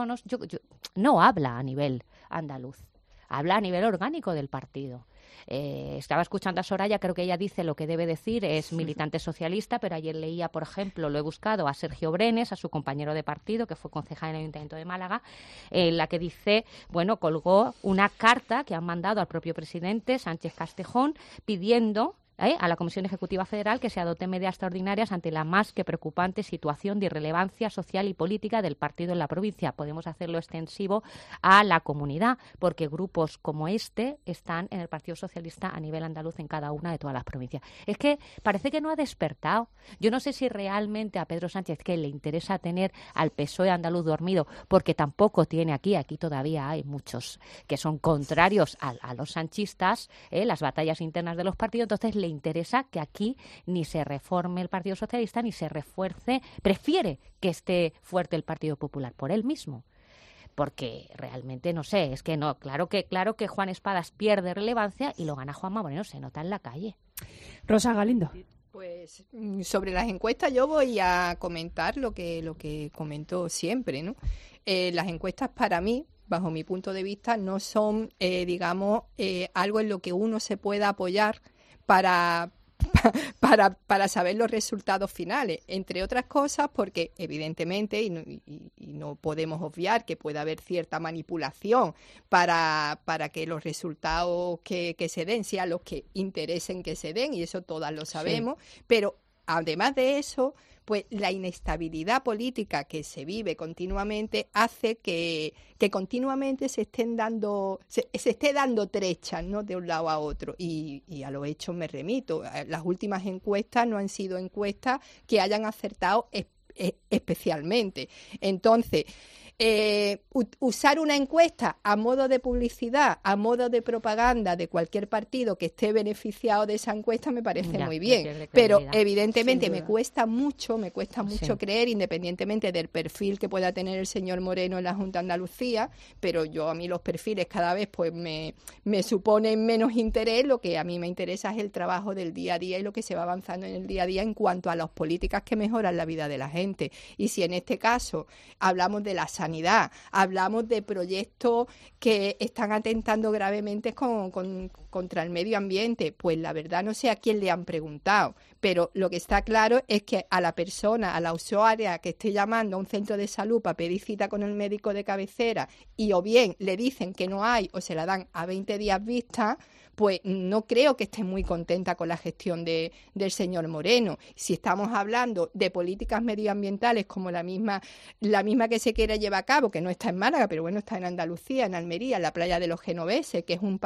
no habla a nivel andaluz, habla a nivel orgánico del partido. Estaba escuchando a Soraya, creo que ella dice lo que debe decir, es militante socialista, pero ayer leía, por ejemplo, lo he buscado, a Sergio Brenes, a su compañero de partido, que fue concejal en el Ayuntamiento de Málaga, en la que dice, colgó una carta que han mandado al propio presidente Sánchez Castejón pidiendo a la Comisión Ejecutiva Federal que se adopten medidas extraordinarias ante la más que preocupante situación de irrelevancia social y política del partido en la provincia. Podemos hacerlo extensivo a la comunidad, porque grupos como este están en el Partido Socialista a nivel andaluz en cada una de todas las provincias. Es que parece que no ha despertado. Yo no sé si realmente a Pedro Sánchez que le interesa tener al PSOE andaluz dormido, porque tampoco tiene aquí todavía hay muchos que son contrarios a los sanchistas, las batallas internas de los partidos, entonces le interesa que aquí ni se reforme el Partido Socialista ni se refuerce, prefiere que esté fuerte el Partido Popular por él mismo. Porque realmente, no sé, es que no, claro que Juan Espadas pierde relevancia y lo gana Juanma Moreno, se nota en la calle. Rosa Galindo. Pues sobre las encuestas yo voy a comentar lo que comento siempre, ¿no? Las encuestas para mí, bajo mi punto de vista, no son, algo en lo que uno se pueda apoyar para saber los resultados finales, entre otras cosas porque evidentemente y no podemos obviar que pueda haber cierta manipulación para que los resultados que se den sean los que interesen que se den, y eso todas lo sabemos, sí. Pero además de eso, pues la inestabilidad política que se vive continuamente hace que continuamente se esté dando trechas, ¿no?, de un lado a otro, y a los hechos me remito. Las últimas encuestas no han sido encuestas que hayan acertado especialmente. Entonces, usar una encuesta a modo de publicidad, a modo de propaganda de cualquier partido que esté beneficiado de esa encuesta me parece muy bien, pero evidentemente me cuesta mucho sí. creer, independientemente del perfil que pueda tener el señor Moreno en la Junta de Andalucía, pero a mí los perfiles cada vez pues me suponen menos interés. Lo que a mí me interesa es el trabajo del día a día y lo que se va avanzando en el día a día en cuanto a las políticas que mejoran la vida de la gente. Y si en este caso hablamos de la salud sanidad, hablamos de proyectos que están atentando gravemente contra el medio ambiente. Pues la verdad no sé a quién le han preguntado, pero lo que está claro es que a la persona, a la usuaria que esté llamando a un centro de salud para pedir cita con el médico de cabecera y o bien le dicen que no hay o se la dan a 20 días vista, pues no creo que esté muy contenta con la gestión del señor Moreno. Si estamos hablando de políticas medioambientales como la misma que se quiere llevar a cabo, que no está en Málaga, pero bueno, está en Andalucía, en Almería, en la playa de los Genoveses, que es un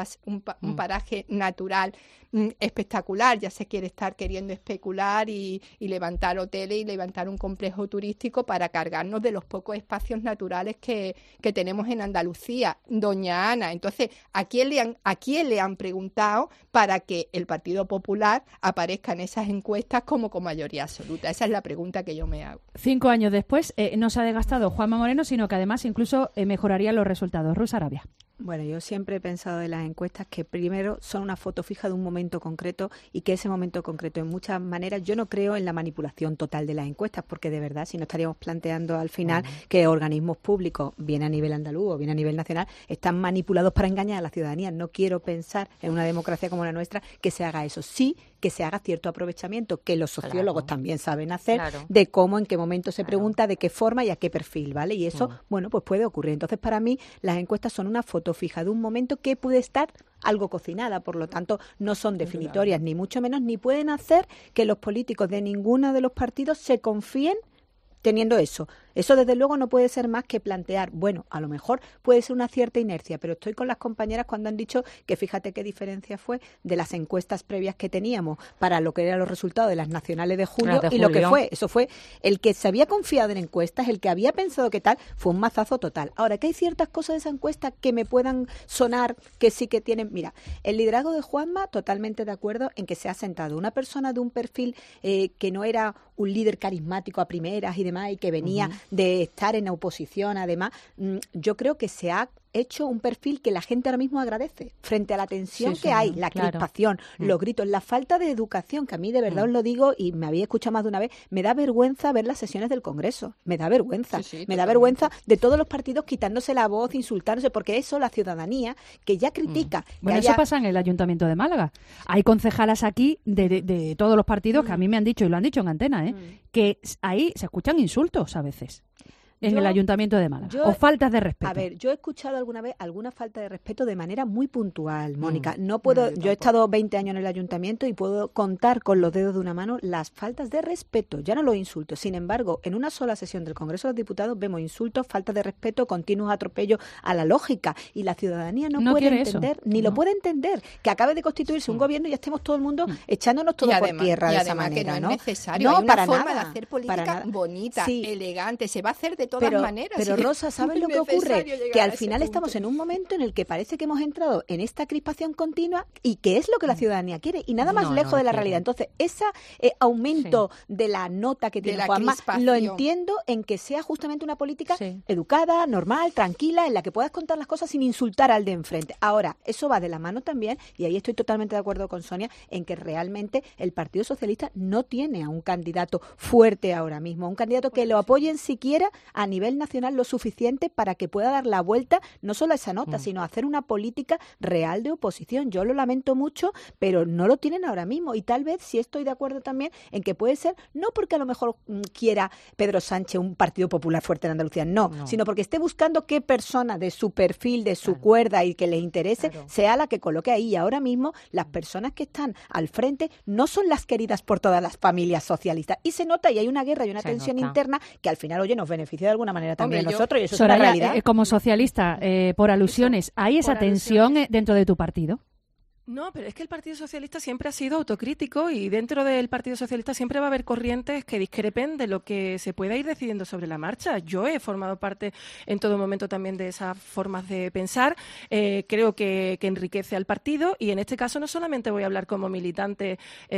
paraje natural espectacular, ya se quiere estar queriendo especular y levantar hoteles y levantar un complejo turístico para cargarnos de los pocos espacios naturales que tenemos en Andalucía. Doña Ana, entonces, ¿a quién le han preguntado para que el Partido Popular aparezca en esas encuestas como con mayoría absoluta? Esa es la pregunta que yo me hago. 5 años después, no se ha desgastado Juanma Moreno, sino que además incluso mejoraría los resultados. Rosa Arabia. Bueno, yo siempre he pensado de las encuestas que primero son una foto fija de un momento concreto y que ese momento concreto, en muchas maneras, yo no creo en la manipulación total de las encuestas, porque de verdad, si no estaríamos planteando al final que organismos públicos, bien a nivel andaluz o bien a nivel nacional, están manipulados para engañar a la ciudadanía. No quiero pensar en una democracia como la nuestra que se haga eso. Sí, que se haga cierto aprovechamiento, que los sociólogos también saben hacer, de cómo, en qué momento se pregunta, de qué forma y a qué perfil, ¿vale? Y eso, bueno, pues puede ocurrir. Entonces, para mí, las encuestas son una foto fija de un momento que puede estar algo cocinada, por lo tanto, no son definitorias, ni mucho menos, ni pueden hacer que los políticos de ninguno de los partidos se confíen teniendo eso. Eso, desde luego, no puede ser más que plantear, bueno, a lo mejor puede ser una cierta inercia, pero estoy con las compañeras cuando han dicho que fíjate qué diferencia fue de las encuestas previas que teníamos para lo que eran los resultados de las nacionales de julio y lo que fue. Eso fue el que se había confiado en encuestas, el que había pensado que tal, fue un mazazo total. Ahora, que hay ciertas cosas de esa encuesta que me puedan sonar que sí que tienen... Mira, el liderazgo de Juanma, totalmente de acuerdo en que se ha sentado una persona de un perfil que no era un líder carismático a primeras y demás, y que venía de estar en oposición, además, yo creo que se ha hecho un perfil que la gente ahora mismo agradece frente a la tensión que hay, la crispación, los gritos, la falta de educación, que a mí de verdad os lo digo y me había escuchado más de una vez, me da vergüenza ver las sesiones del Congreso, me da vergüenza, me da vergüenza de todos los partidos quitándose la voz, insultándose, porque eso la ciudadanía que ya critica. Bueno, eso pasa en el Ayuntamiento de Málaga. Hay concejalas aquí de todos los partidos que a mí me han dicho, y lo han dicho en antena, que ahí se escuchan insultos a veces. En el Ayuntamiento de Málaga, o faltas de respeto. A ver, yo he escuchado alguna vez alguna falta de respeto de manera muy puntual, Mónica. No puedo, yo he estado 20 años en el Ayuntamiento y puedo contar con los dedos de una mano las faltas de respeto, ya no los insultos. Sin embargo, en una sola sesión del Congreso de los Diputados vemos insultos, faltas de respeto, continuos atropellos a la lógica, y la ciudadanía no puede entender, ni lo puede entender, que acabe de constituirse un gobierno y estemos todo el mundo echándonos todo por tierra de esa manera, que no es necesario, hay una forma de hacer política bonita, elegante, se va a hacer de todas maneras. Pero Rosa, ¿sabes lo que ocurre? Que al final estamos en un momento en el que parece que hemos entrado en esta crispación continua y que es lo que la ciudadanía quiere y nada más lejos de la realidad. Entonces, ese aumento de la nota que tiene Juanma, lo entiendo en que sea justamente una política educada, normal, tranquila, en la que puedas contar las cosas sin insultar al de enfrente. Ahora, eso va de la mano también, y ahí estoy totalmente de acuerdo con Sonia, en que realmente el Partido Socialista no tiene a un candidato fuerte ahora mismo, a un candidato que lo apoyen siquiera a nivel nacional lo suficiente para que pueda dar la vuelta no solo a esa nota, sino a hacer una política real de oposición. Yo lo lamento mucho, pero no lo tienen ahora mismo, y tal vez sí estoy de acuerdo también en que puede ser, no porque a lo mejor quiera Pedro Sánchez un Partido Popular fuerte en Andalucía, no, sino porque esté buscando qué persona de su perfil, de su cuerda y que le interese, sea la que coloque ahí. Y ahora mismo las personas que están al frente no son las queridas por todas las familias socialistas, y se nota, y hay una guerra y una tensión interna que al final, oye, nos beneficia de alguna manera también nosotros, y eso Soraya, es una realidad. Como socialista, por alusiones, ¿hay esa tensión dentro de tu partido? No, pero es que el Partido Socialista siempre ha sido autocrítico, y dentro del Partido Socialista siempre va a haber corrientes que discrepen de lo que se pueda ir decidiendo sobre la marcha. Yo he formado parte en todo momento también de esas formas de pensar. Creo que enriquece al partido, y en este caso no solamente voy a hablar como militante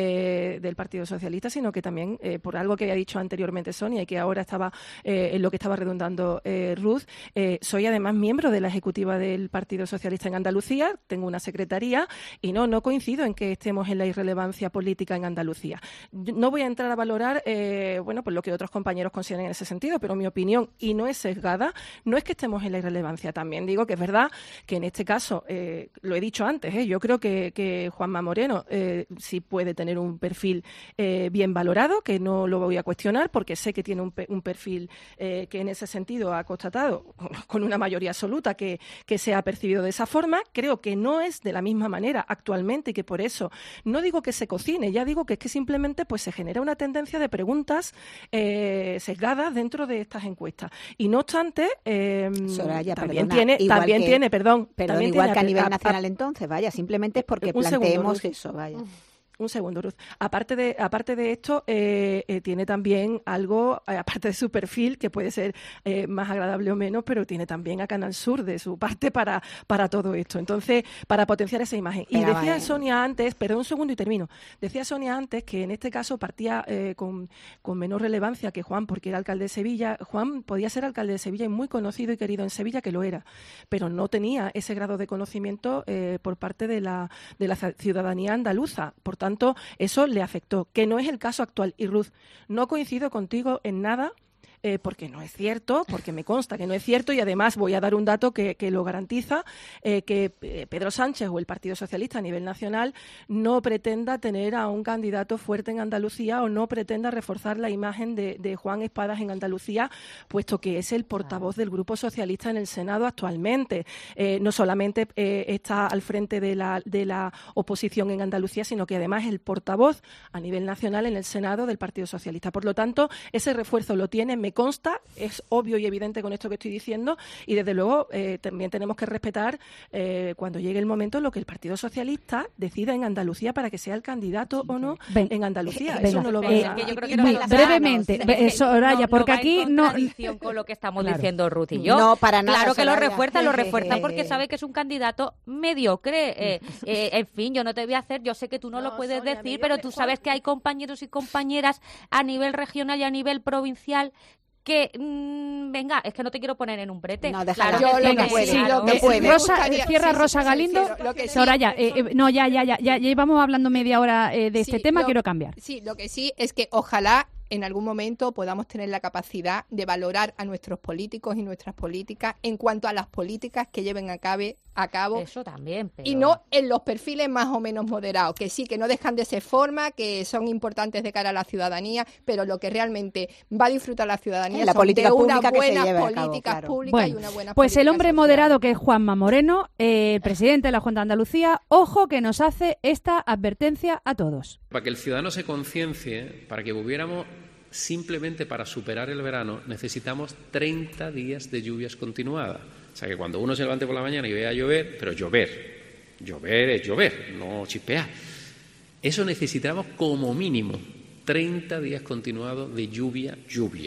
del Partido Socialista, sino que también por algo que había dicho anteriormente Sonia y que ahora estaba en lo que estaba redundando Ruth. Soy además miembro de la ejecutiva del Partido Socialista en Andalucía, tengo una secretaría Y no coincido en que estemos en la irrelevancia política en Andalucía. No voy a entrar a valorar pues lo que otros compañeros consideren en ese sentido, pero mi opinión, y no es sesgada, no es que estemos en la irrelevancia. También digo que es verdad que en este caso, lo he dicho antes, yo creo que Juanma Moreno sí puede tener un perfil bien valorado, que no lo voy a cuestionar, porque sé que tiene un perfil que en ese sentido ha constatado con una mayoría absoluta que se ha percibido de esa forma. Creo que no es de la misma manera actualmente y que por eso no digo que se cocine, ya digo que es que simplemente pues se genera una tendencia de preguntas sesgadas dentro de estas encuestas. Y no obstante, Soraya, también perdona, tiene, igual que a nivel nacional entonces, vaya, simplemente es porque planteemos eso, vaya. Un segundo, Ruth. Aparte de esto, tiene también algo, aparte de su perfil, que puede ser más agradable o menos, pero tiene también a Canal Sur de su parte para todo esto. Entonces, para potenciar esa imagen. Y decía Sonia antes, perdón un segundo y termino, decía Sonia antes que en este caso partía con menor relevancia que Juan, porque era alcalde de Sevilla. Juan podía ser alcalde de Sevilla y muy conocido y querido en Sevilla, que lo era, pero no tenía ese grado de conocimiento por parte de la ciudadanía andaluza. Por tanto, eso le afectó, que no es el caso actual. Y Ruth, no coincido contigo en nada, porque no es cierto, porque me consta que no es cierto, y además voy a dar un dato que lo garantiza, que Pedro Sánchez o el Partido Socialista a nivel nacional no pretenda tener a un candidato fuerte en Andalucía o no pretenda reforzar la imagen de Juan Espadas en Andalucía, puesto que es el portavoz del Grupo Socialista en el Senado actualmente. No solamente está al frente de la oposición en Andalucía, sino que además es el portavoz a nivel nacional en el Senado del Partido Socialista. Por lo tanto, ese refuerzo lo tiene, me consta, es obvio y evidente con esto que estoy diciendo, y desde luego también tenemos que respetar cuando llegue el momento lo que el Partido Socialista decida en Andalucía para que sea el candidato o no en Andalucía. Eso no lo va a... brevemente, Soraya, porque aquí no... con lo que estamos diciendo Ruth y yo. No, para nada. Claro que lo refuerza porque sabe que es un candidato mediocre. En fin, yo no te voy a hacer, yo sé que tú no lo puedes Sonia, decir, pero tú sabes que hay compañeros y compañeras a nivel regional y a nivel provincial que, venga, es que no te quiero poner en un brete. No, déjala. Claro, yo lo que puede. Lo que puede. Cierra Rosa Galindo. Soraya, no, ya llevamos hablando media hora de este tema, quiero cambiar. Sí, lo que sí es que ojalá en algún momento podamos tener la capacidad de valorar a nuestros políticos y nuestras políticas en cuanto a las políticas que lleven a cabo. Eso también, pero... Y no en los perfiles más o menos moderados, que sí, que no dejan de ser forma, que son importantes de cara a la ciudadanía, pero lo que realmente va a disfrutar la ciudadanía la política de pública unas buenas políticas públicas y una buena pues el hombre moderado que es Juanma Moreno, el presidente de la Junta de Andalucía, ojo que nos hace esta advertencia a todos. Para que el ciudadano se conciencie, para que volviéramos simplemente para superar el verano, necesitamos 30 días de lluvias continuadas. O sea que cuando uno se levante por la mañana y vea llover, pero llover es llover, no chispear. Eso necesitamos como mínimo 30 días continuados de lluvia.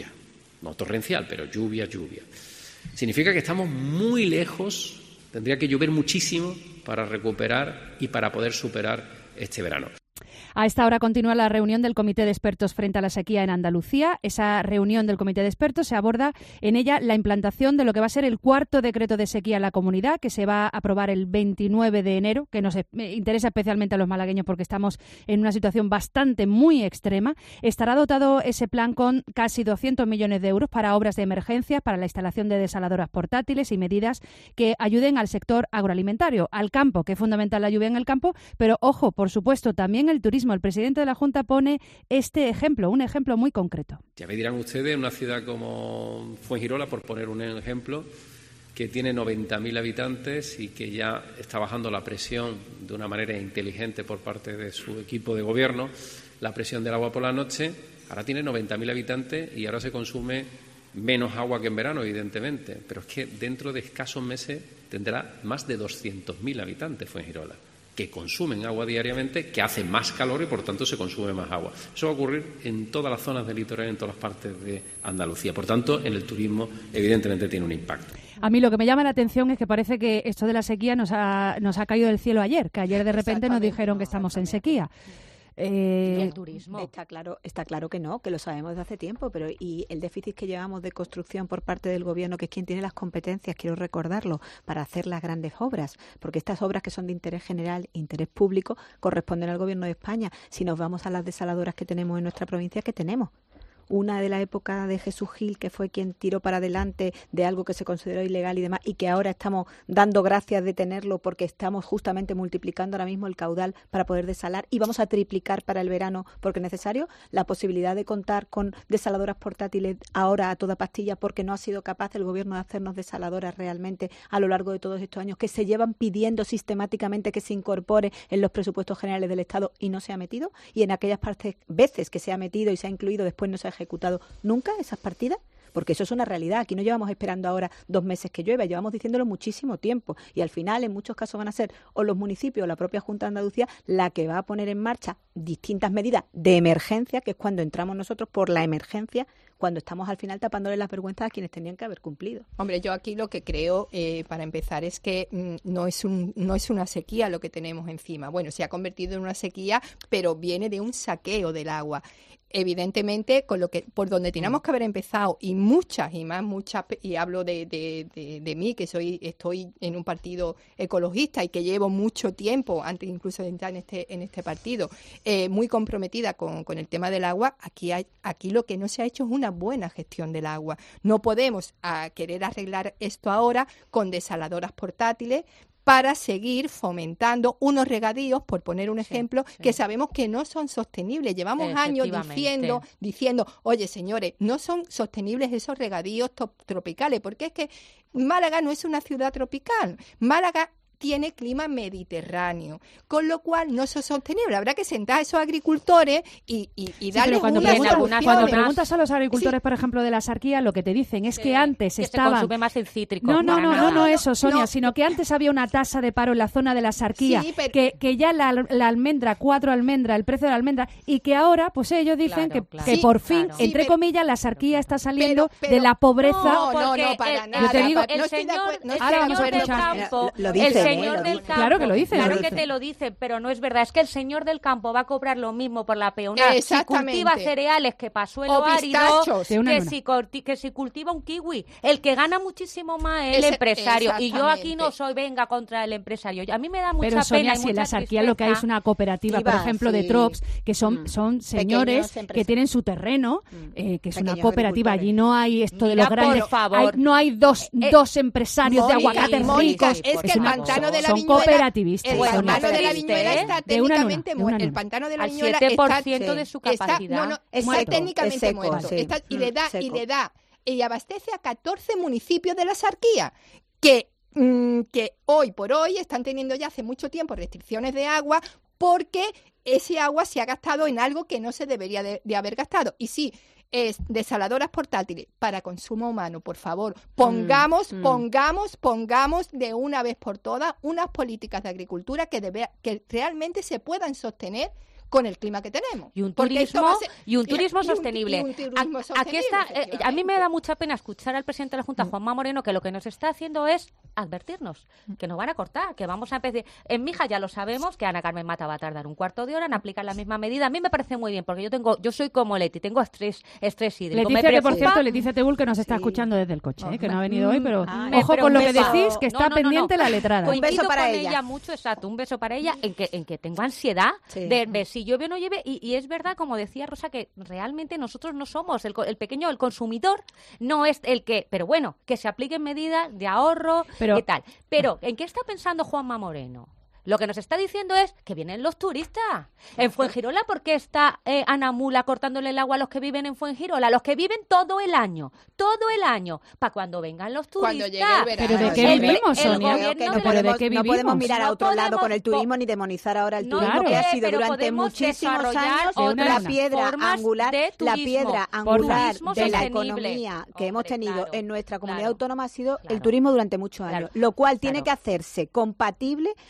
No torrencial, pero lluvia. Significa que estamos muy lejos, tendría que llover muchísimo para recuperar y para poder superar este verano. A esta hora continúa la reunión del Comité de Expertos frente a la sequía en Andalucía. Esa reunión del Comité de Expertos se aborda en ella la implantación de lo que va a ser el cuarto decreto de sequía en la comunidad, que se va a aprobar el 29 de enero, que nos interesa especialmente a los malagueños porque estamos en una situación muy extrema. Estará dotado ese plan con casi 200 millones de euros para obras de emergencia, para la instalación de desaladoras portátiles y medidas que ayuden al sector agroalimentario, al campo, que es fundamental la lluvia en el campo, pero ojo, por supuesto, también el turismo. El presidente de la Junta pone este ejemplo, un ejemplo muy concreto. Ya me dirán ustedes, una ciudad como Fuengirola, por poner un ejemplo, que tiene 90.000 habitantes y que ya está bajando la presión de una manera inteligente por parte de su equipo de gobierno, la presión del agua por la noche, ahora tiene 90.000 habitantes y ahora se consume menos agua que en verano, evidentemente, pero es que dentro de escasos meses tendrá más de 200.000 habitantes Fuengirola, que consumen agua diariamente, que hace más calor y por tanto se consume más agua. Eso va a ocurrir en todas las zonas del litoral, en todas las partes de Andalucía. Por tanto, en el turismo evidentemente tiene un impacto. A mí lo que me llama la atención es que parece que esto de la sequía nos ha caído del cielo ayer, que ayer de repente nos dijeron que estamos en sequía. ¿Y el turismo? Está claro que no, que lo sabemos desde hace tiempo, pero y el déficit que llevamos de construcción por parte del Gobierno, que es quien tiene las competencias, quiero recordarlo, para hacer las grandes obras, porque estas obras que son de interés general, interés público, corresponden al Gobierno de España. Si nos vamos a las desaladoras que tenemos en nuestra provincia, ¿qué tenemos? Una de la época de Jesús Gil, que fue quien tiró para adelante de algo que se consideró ilegal y demás, y que ahora estamos dando gracias de tenerlo porque estamos justamente multiplicando ahora mismo el caudal para poder desalar, y vamos a triplicar para el verano porque es necesario la posibilidad de contar con desaladoras portátiles ahora a toda pastilla, porque no ha sido capaz el Gobierno de hacernos desaladoras realmente a lo largo de todos estos años, que se llevan pidiendo sistemáticamente que se incorpore en los presupuestos generales del Estado y no se ha metido, y en aquellas veces que se ha metido y se ha incluido, después no se ha ejecutado nunca esas partidas, porque eso es una realidad. Aquí no llevamos esperando ahora 2 meses que llueva, llevamos diciéndolo muchísimo tiempo, y al final en muchos casos van a ser o los municipios o la propia Junta de Andalucía la que va a poner en marcha distintas medidas de emergencia, que es cuando entramos nosotros por la emergencia, cuando estamos al final tapándole las vergüenzas a quienes tenían que haber cumplido. Hombre, yo aquí lo que creo, para empezar, es que no es una sequía lo que tenemos encima. Bueno, se ha convertido en una sequía, pero viene de un saqueo del agua. Evidentemente, por donde teníamos que haber empezado, y muchas, y hablo de mí, que estoy en un partido ecologista y que llevo mucho tiempo, antes incluso de entrar en este partido, muy comprometida con el tema del agua. Aquí lo que no se ha hecho es una buena gestión del agua. No podemos querer arreglar esto ahora con desaladoras portátiles para seguir fomentando unos regadíos, por poner un ejemplo, que sabemos que no son sostenibles. Llevamos años diciendo, oye, señores, no son sostenibles esos regadíos tropicales, porque es que Málaga no es una ciudad tropical. Málaga tiene clima mediterráneo, con lo cual no es sostenible. Habrá que sentar a esos agricultores y darles cuando preguntas a los agricultores, por ejemplo, de la Sarquía, lo que te dicen es que antes estaban... se consume más el cítrico. No eso, Sonia, sino que antes había una tasa de paro en la zona de la Sarquía, que ya la almendra, 4 almendras, el precio de la almendra, y que ahora, pues ellos dicen que por fin, entre comillas, la Sarquía está saliendo de la pobreza. No, para nada. Yo te digo, el señor del campo... Lo dice. Señor del campo, claro que lo dice. Claro que te lo dice, pero no es verdad. Es que el señor del campo va a cobrar lo mismo por la peonada si cultiva cereales que para suelo árido, que si cultiva un kiwi. El que gana muchísimo más es el empresario. Y yo aquí no soy contra el empresario. A mí me da mucha pena. Pero Sonia, y si en la Sarquía lo que hay es una cooperativa, por ejemplo, de Trops, que son señores que tienen su terreno, que es una cooperativa. Allí no hay esto de los grandes. Por favor. No hay dos empresarios de aguacates ricos. Es que el pantano de la son Viñuela, cooperativistas. El pantano de la Viñuela está técnicamente muerto. El pantano de la Viñuela está 7% de su capacidad. Está técnicamente muerto. Y abastece a 14 municipios de la Sarquía que hoy por hoy están teniendo ya hace mucho tiempo restricciones de agua porque ese agua se ha gastado en algo que no se debería de haber gastado. Y sí, es desaladoras portátiles para consumo humano, por favor. Pongamos de una vez por todas unas políticas de agricultura que realmente se puedan sostener con el clima que tenemos. Y un turismo sostenible. Aquí está, a mí me da mucha pena escuchar al presidente de la Junta, Juanma Moreno, que lo que nos está haciendo es advertirnos que nos van a cortar, que vamos a empezar. En Mija ya lo sabemos, que Ana Carmen Mata va a tardar un cuarto de hora en aplicar la misma medida. A mí me parece muy bien, porque yo soy como Leti, tengo estrés hídrico. Leticia, que por cierto, Leticia Tebull, que nos está escuchando desde el coche, que no ha venido hoy, pero ojo con lo que decís, que está pendiente la letrada. Un beso para ella. Un beso para ella, en que tengo ansiedad de ver si llueve o no llueve, y es verdad, como decía Rosa, que realmente nosotros no somos el consumidor, no es el que, pero bueno, que se apliquen medidas de ahorro y tal. Pero, ¿en qué está pensando Juanma Moreno? Lo que nos está diciendo es que vienen los turistas. En Fuengirola, ¿por qué está Ana Mula cortándole el agua a los que viven en Fuengirola? Los que viven todo el año, para cuando vengan los turistas. ¿Pero de qué vivimos, Sonia? No podemos mirar a otro lado con el turismo ni demonizar ahora el turismo, que ha sido durante muchísimos años la piedra angular de la economía que hemos tenido en nuestra comunidad autónoma ha sido el turismo durante muchos años, lo cual tiene que hacerse compatible con la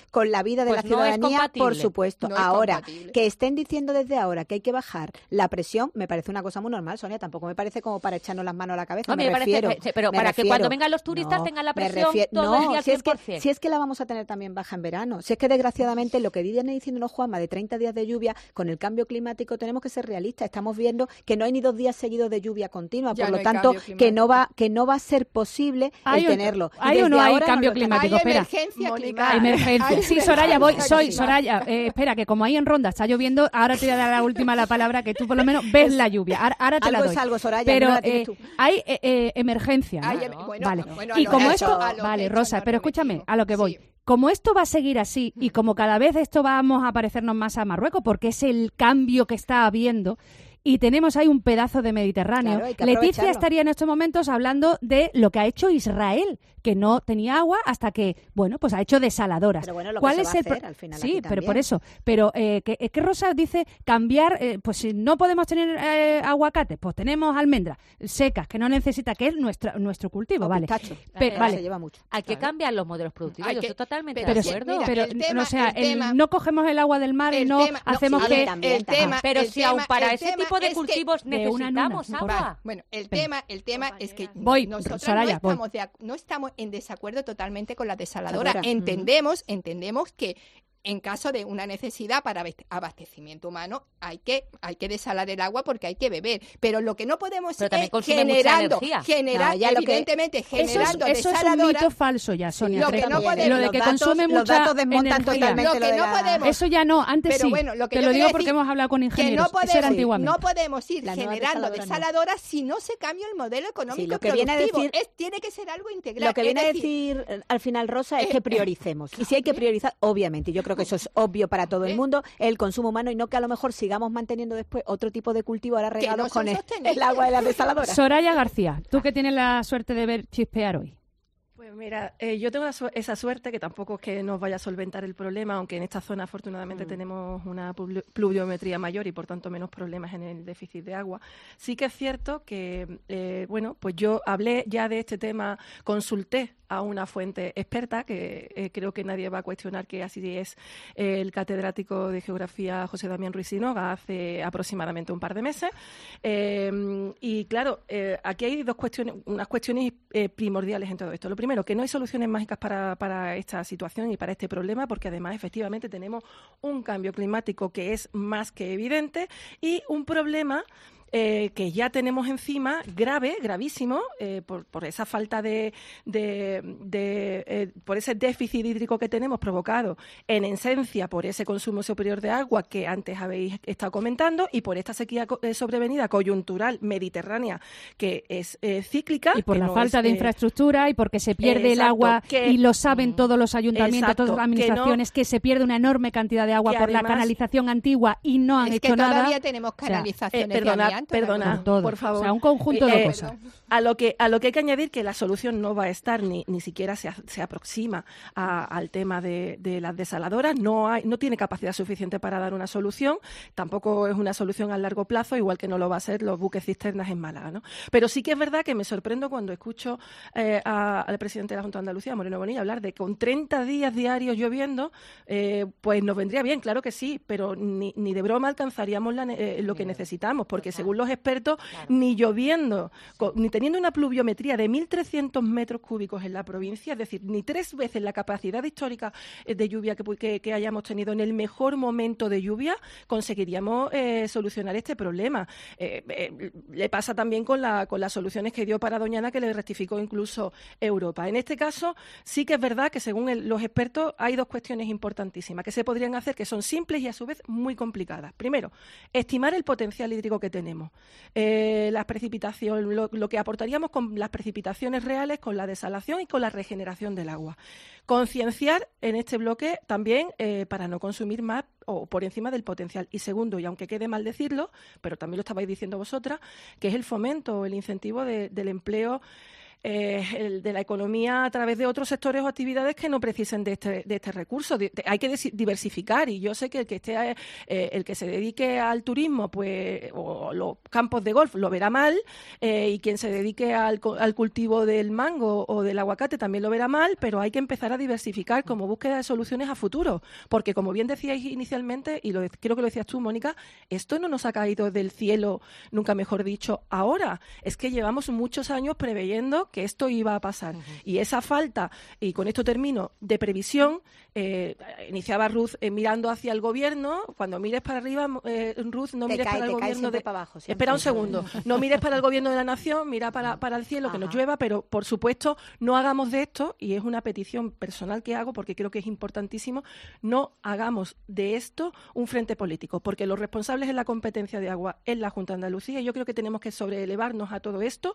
vida de Pues la no es ciudadanía, por compatible. supuesto. No es Ahora, compatible. que estén diciendo desde ahora que hay que bajar la presión, me parece una cosa muy normal, Sonia. Tampoco me parece como para echarnos las manos a la cabeza. No, me parece refiero, pero me para que refiero. cuando vengan los turistas No, tengan la me presión refiero- todo el día al si es 100%. si es que la vamos a tener también baja en verano. Si es que desgraciadamente lo que viene diciéndonos Juanma de 30 días de lluvia, con el cambio climático tenemos que ser realistas. Estamos viendo que no hay ni 2 días seguidos de lluvia continua, Ya por no lo hay tanto cambio que no va a ser posible ¿Hay el o- tenerlo. Y hay o desde no hay ahora cambio nos lo climático? Hay Espera. emergencia Mónica, climática. Emergencia. Hay Sí, Soraya, emergencia climática. Soraya, espera, que como ahí en Ronda está lloviendo, ahora te voy a dar la última la palabra, que tú por lo menos ves la lluvia. Ahora te la Algo doy. es algo, Soraya, Pero no la tienes tú. hay emergencia, ¿no? Hay bueno, vale. bueno, a Y lo como que esto, hecho- a lo que vale, hecho Rosa, nos pero escúchame, remitimos. a lo que voy. Sí. Como esto va a seguir así y como cada vez esto vamos a parecernos más a Marruecos, porque es el cambio que está habiendo, y tenemos ahí un pedazo de Mediterráneo. Claro, hay que Leticia aprovecharlo. estaría en estos momentos hablando de lo que ha hecho Israel, que no tenía agua hasta que, bueno, pues ha hecho desaladoras. Pero bueno, lo que ¿Cuál se es va a el hacer al final Sí, aquí pero por también. eso. Pero que Rosa dice cambiar, pues si no podemos tener aguacates, pues tenemos almendras secas, que no necesita, que es nuestro cultivo, O ¿vale? pistacho. Pero, Ahora se lleva mucho. Hay que cambiar los modelos productivos. Hay Yo que- estoy totalmente pero de sí, acuerdo. mira, pero el tema- o sea, el tema- no cogemos el agua del mar y el no tema- no, hacemos sí, que... también, Pero el si aún tema- para el ese tema tipo de es que- cultivos de una en necesitamos una. agua. Vale, bueno, el tema es que Voy, nosotros Soraya, voy. no estamos en desacuerdo totalmente con la desaladora. Desaladora. Entendemos que en caso de una necesidad para abastecimiento humano hay que desalar el agua porque hay que beber. Pero lo que no podemos Pero también es consume mucha energía. generar, No, ya lo que- evidentemente, generando Eso es un desaladoras. mito falso ya, Sonia. Lo que no Lo podemos- de que los datos- consume los mucha datos desmontan energía. totalmente Lo que lo de no la- podemos- Eso ya no, antes Pero sí. bueno, lo que Te yo lo digo quiero porque decir hemos hablado con que ingenieros. no Eso era podemos, antiguamente. no podemos ir La nueva generando desaladora no. desaladoras si no se cambia el modelo económico Sí, lo que viene a productivo. decir- Tiene que ser algo integral. Lo que Es viene a decir, decir al final, Rosa, es que prioricemos. Y si hay que priorizar, obviamente, yo creo que eso es obvio para todo el mundo, el consumo humano, y no que a lo mejor sigamos manteniendo después otro tipo de cultivo ahora Que regados no son con el sostenibles. agua de las desaladoras. Soraya García, tú que tienes la suerte de ver chispear hoy. Pues mira, yo tengo esa suerte, que tampoco es que nos vaya a solventar el problema, aunque en esta zona afortunadamente tenemos una pluviometría mayor y por tanto menos problemas en el déficit de agua. Sí que es cierto que, bueno, pues yo hablé ya de este tema, consulté a una fuente experta, que creo que nadie va a cuestionar que así es, el catedrático de Geografía José Damián Ruiz Sinoga, hace aproximadamente un par de meses. Y claro, aquí hay unas cuestiones primordiales en todo esto. Lo primero, que no hay soluciones mágicas para esta situación y para este problema, porque además efectivamente tenemos un cambio climático que es más que evidente y un problema que ya tenemos encima, gravísimo, por esa falta por ese déficit hídrico que tenemos provocado en esencia por ese consumo superior de agua que antes habéis estado comentando y por esta sequía sobrevenida coyuntural mediterránea que es cíclica. Y por que la no falta es, de infraestructura y porque se pierde el exacto, agua que- y lo saben todos los ayuntamientos, Exacto, todas las que no- administraciones, que se pierde una enorme cantidad de agua que por la además- canalización antigua y no han es hecho que nada. todavía tenemos canalizaciones de amianto. Perdona, Todo. por favor. O sea, un conjunto de cosas. A lo que hay que añadir que la solución no va a estar ni siquiera se aproxima al tema de las desaladoras. No tiene capacidad suficiente para dar una solución. Tampoco es una solución a largo plazo, igual que no lo va a ser los buques cisternas en Málaga, ¿no? Pero sí que es verdad que me sorprendo cuando escucho al presidente de la Junta de Andalucía, Moreno Bonilla, hablar de con 30 días diarios lloviendo, pues nos vendría bien, claro que sí, pero ni de broma alcanzaríamos lo que necesitamos, porque según los expertos, ni lloviendo, ni teniendo una pluviometría de 1.300 metros cúbicos en la provincia, es decir, ni 3 veces la capacidad histórica de lluvia que hayamos tenido en el mejor momento de lluvia, conseguiríamos solucionar este problema. Le pasa también con las soluciones que dio para Doñana, que le rectificó incluso Europa. En este caso, sí que es verdad que según los expertos hay dos cuestiones importantísimas que se podrían hacer, que son simples y a su vez muy complicadas. Primero, estimar el potencial hídrico que tenemos. Las precipitaciones, lo que aportaríamos con las precipitaciones reales, con la desalación y con la regeneración del agua. Concienciar en este bloque también para no consumir más o por encima del potencial. Y segundo, y aunque quede mal decirlo, pero también lo estabais diciendo vosotras, que es el fomento o el incentivo del empleo de la economía a través de otros sectores o actividades que no precisen de este recurso. Hay que diversificar, y yo sé que el que se dedique al turismo, pues, o los campos de golf lo verá mal, y quien se dedique al cultivo del mango o del aguacate también lo verá mal, pero hay que empezar a diversificar como búsqueda de soluciones a futuro, porque como bien decíais inicialmente, y creo que lo decías tú, Mónica, esto no nos ha caído del cielo, nunca mejor dicho, ahora. Es que llevamos muchos años preveyendo que esto iba a pasar. Y esa falta, y con esto termino, de previsión, iniciaba Ruth mirando hacia el gobierno. Cuando mires para arriba, Ruth, no mires para el gobierno para abajo. Espera un segundo. No mires para el gobierno de la nación, mira para el cielo, que nos llueva, pero por supuesto no hagamos de esto, y es una petición personal que hago porque creo que es importantísimo, no hagamos de esto un frente político, porque los responsables en la competencia de agua es la Junta de Andalucía, y yo creo que tenemos que sobreelevarnos a todo esto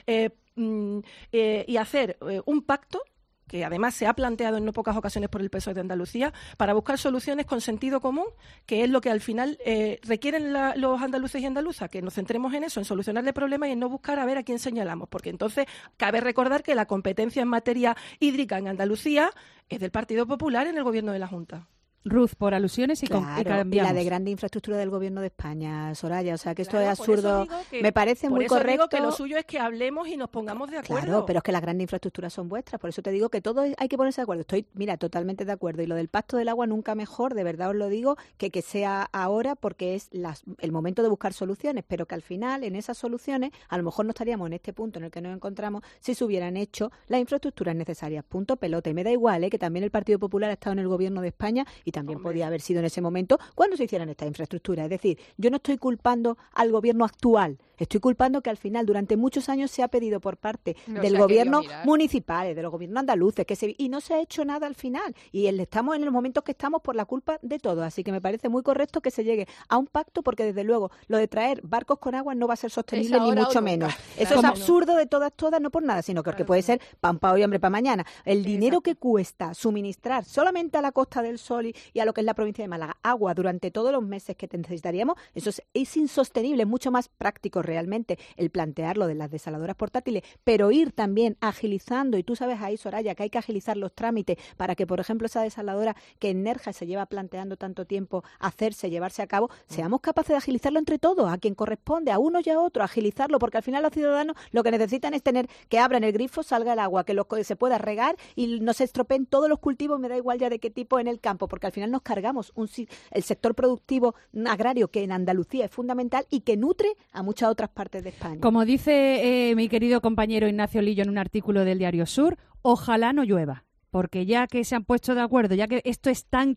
y hacer un pacto, que además se ha planteado en no pocas ocasiones por el PSOE de Andalucía, para buscar soluciones con sentido común, que es lo que al final requieren los andaluces y andaluzas, que nos centremos en eso, en solucionar el problema y en no buscar a ver a quién señalamos, porque entonces cabe recordar que la competencia en materia hídrica en Andalucía es del Partido Popular en el gobierno de la Junta. Ruth, por alusiones y cambiamos. Y la de grande infraestructura del gobierno de España, Soraya, o sea que esto es absurdo. Me parece muy correcto. Digo que lo suyo es que hablemos y nos pongamos de acuerdo. Claro, pero es que las grandes infraestructuras son vuestras, por eso te digo que todo hay que ponerse de acuerdo. Estoy, totalmente de acuerdo. Y lo del pacto del agua nunca mejor, de verdad os lo digo, que sea ahora, porque es el momento de buscar soluciones, pero que al final en esas soluciones a lo mejor no estaríamos en este punto en el que nos encontramos si se hubieran hecho las infraestructuras necesarias. Punto pelota. Y me da igual, que también el Partido Popular ha estado en el gobierno de España y también podía haber sido en ese momento cuando se hicieran estas infraestructuras. Es decir, yo no estoy culpando al gobierno actual, estoy culpando que al final durante muchos años se ha pedido por parte del gobierno municipal, de los gobiernos andaluces, y no se ha hecho nada al final. Y estamos en los momentos que estamos por la culpa de todos. Así que me parece muy correcto que se llegue a un pacto, porque desde luego lo de traer barcos con agua no va a ser sostenible ni mucho menos. Eso es absurdo de todas, no por nada, sino que puede ser pan para hoy, hambre para mañana. El dinero que cuesta suministrar solamente a la Costa del Sol y a lo que es la provincia de Málaga agua durante todos los meses que necesitaríamos, eso es insostenible. Es mucho más práctico realmente el plantearlo de las desaladoras portátiles, pero ir también agilizando, y tú sabes ahí, Soraya, que hay que agilizar los trámites para que, por ejemplo, esa desaladora que en Nerja se lleva planteando tanto tiempo llevarse a cabo, seamos capaces de agilizarlo entre todos, a quien corresponde, a uno y a otro, agilizarlo, porque al final los ciudadanos lo que necesitan es tener que abran el grifo, salga el agua, que se pueda regar y no se estropeen todos los cultivos, me da igual ya de qué tipo, en el campo, porque al final nos cargamos el sector productivo agrario, que en Andalucía es fundamental y que nutre a muchas otras partes de España. Como dice mi querido compañero Ignacio Lillo en un artículo del Diario Sur, ojalá no llueva. Porque ya que se han puesto de acuerdo, ya que esto es tan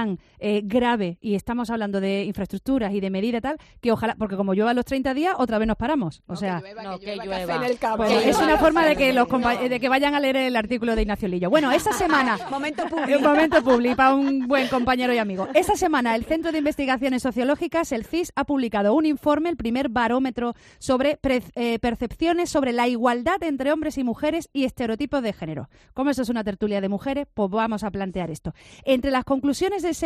grave, y estamos hablando de infraestructuras y de medidas y tal, que ojalá, porque como llueva los 30 días, otra vez nos paramos. O sea, que llueva. En el campo. Bueno, es una forma de que de que vayan a leer el artículo de Ignacio Lillo. Bueno, esta semana... Momento público. Momento público para un buen compañero y amigo. Esta semana el Centro de Investigaciones Sociológicas, el CIS, ha publicado un informe, el primer barómetro sobre percepciones sobre la igualdad entre hombres y mujeres y estereotipos de género. Como eso es una tertulia de mujeres, pues vamos a plantear esto. Entre las conclusiones de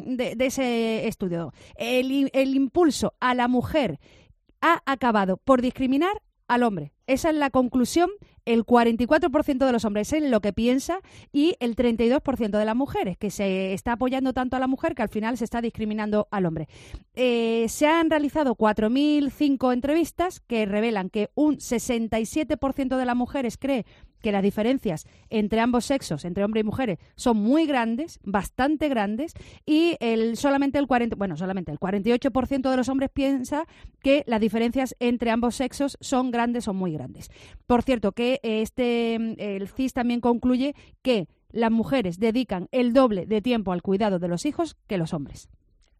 ese estudio, el impulso a la mujer ha acabado por discriminar al hombre. Esa es la conclusión. El 44% de los hombres es lo que piensa, y el 32% de las mujeres, que se está apoyando tanto a la mujer que al final se está discriminando al hombre. Se han realizado 4.005 entrevistas que revelan que un 67% de las mujeres cree que las diferencias entre ambos sexos, entre hombres y mujeres, son muy grandes, bastante grandes, y solamente el 48% de los hombres piensa que las diferencias entre ambos sexos son grandes, son muy grandes. Por cierto, que el CIS también concluye que las mujeres dedican el doble de tiempo al cuidado de los hijos que los hombres.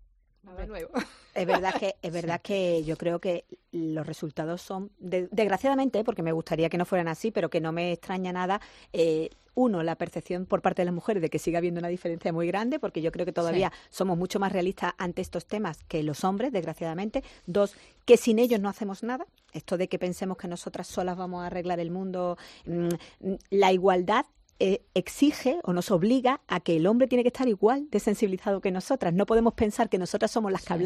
Es verdad que yo creo que los resultados son, desgraciadamente, porque me gustaría que no fueran así, pero que no me extraña nada, la percepción por parte de las mujeres de que sigue habiendo una diferencia muy grande, porque yo creo que todavía somos mucho más realistas ante estos temas que los hombres, desgraciadamente. 2, que sin ellos no hacemos nada. Esto de que pensemos que nosotras solas vamos a arreglar el mundo. La igualdad exige o nos obliga a que el hombre tiene que estar igual de sensibilizado que nosotras. No podemos pensar que nosotras somos las que hablamos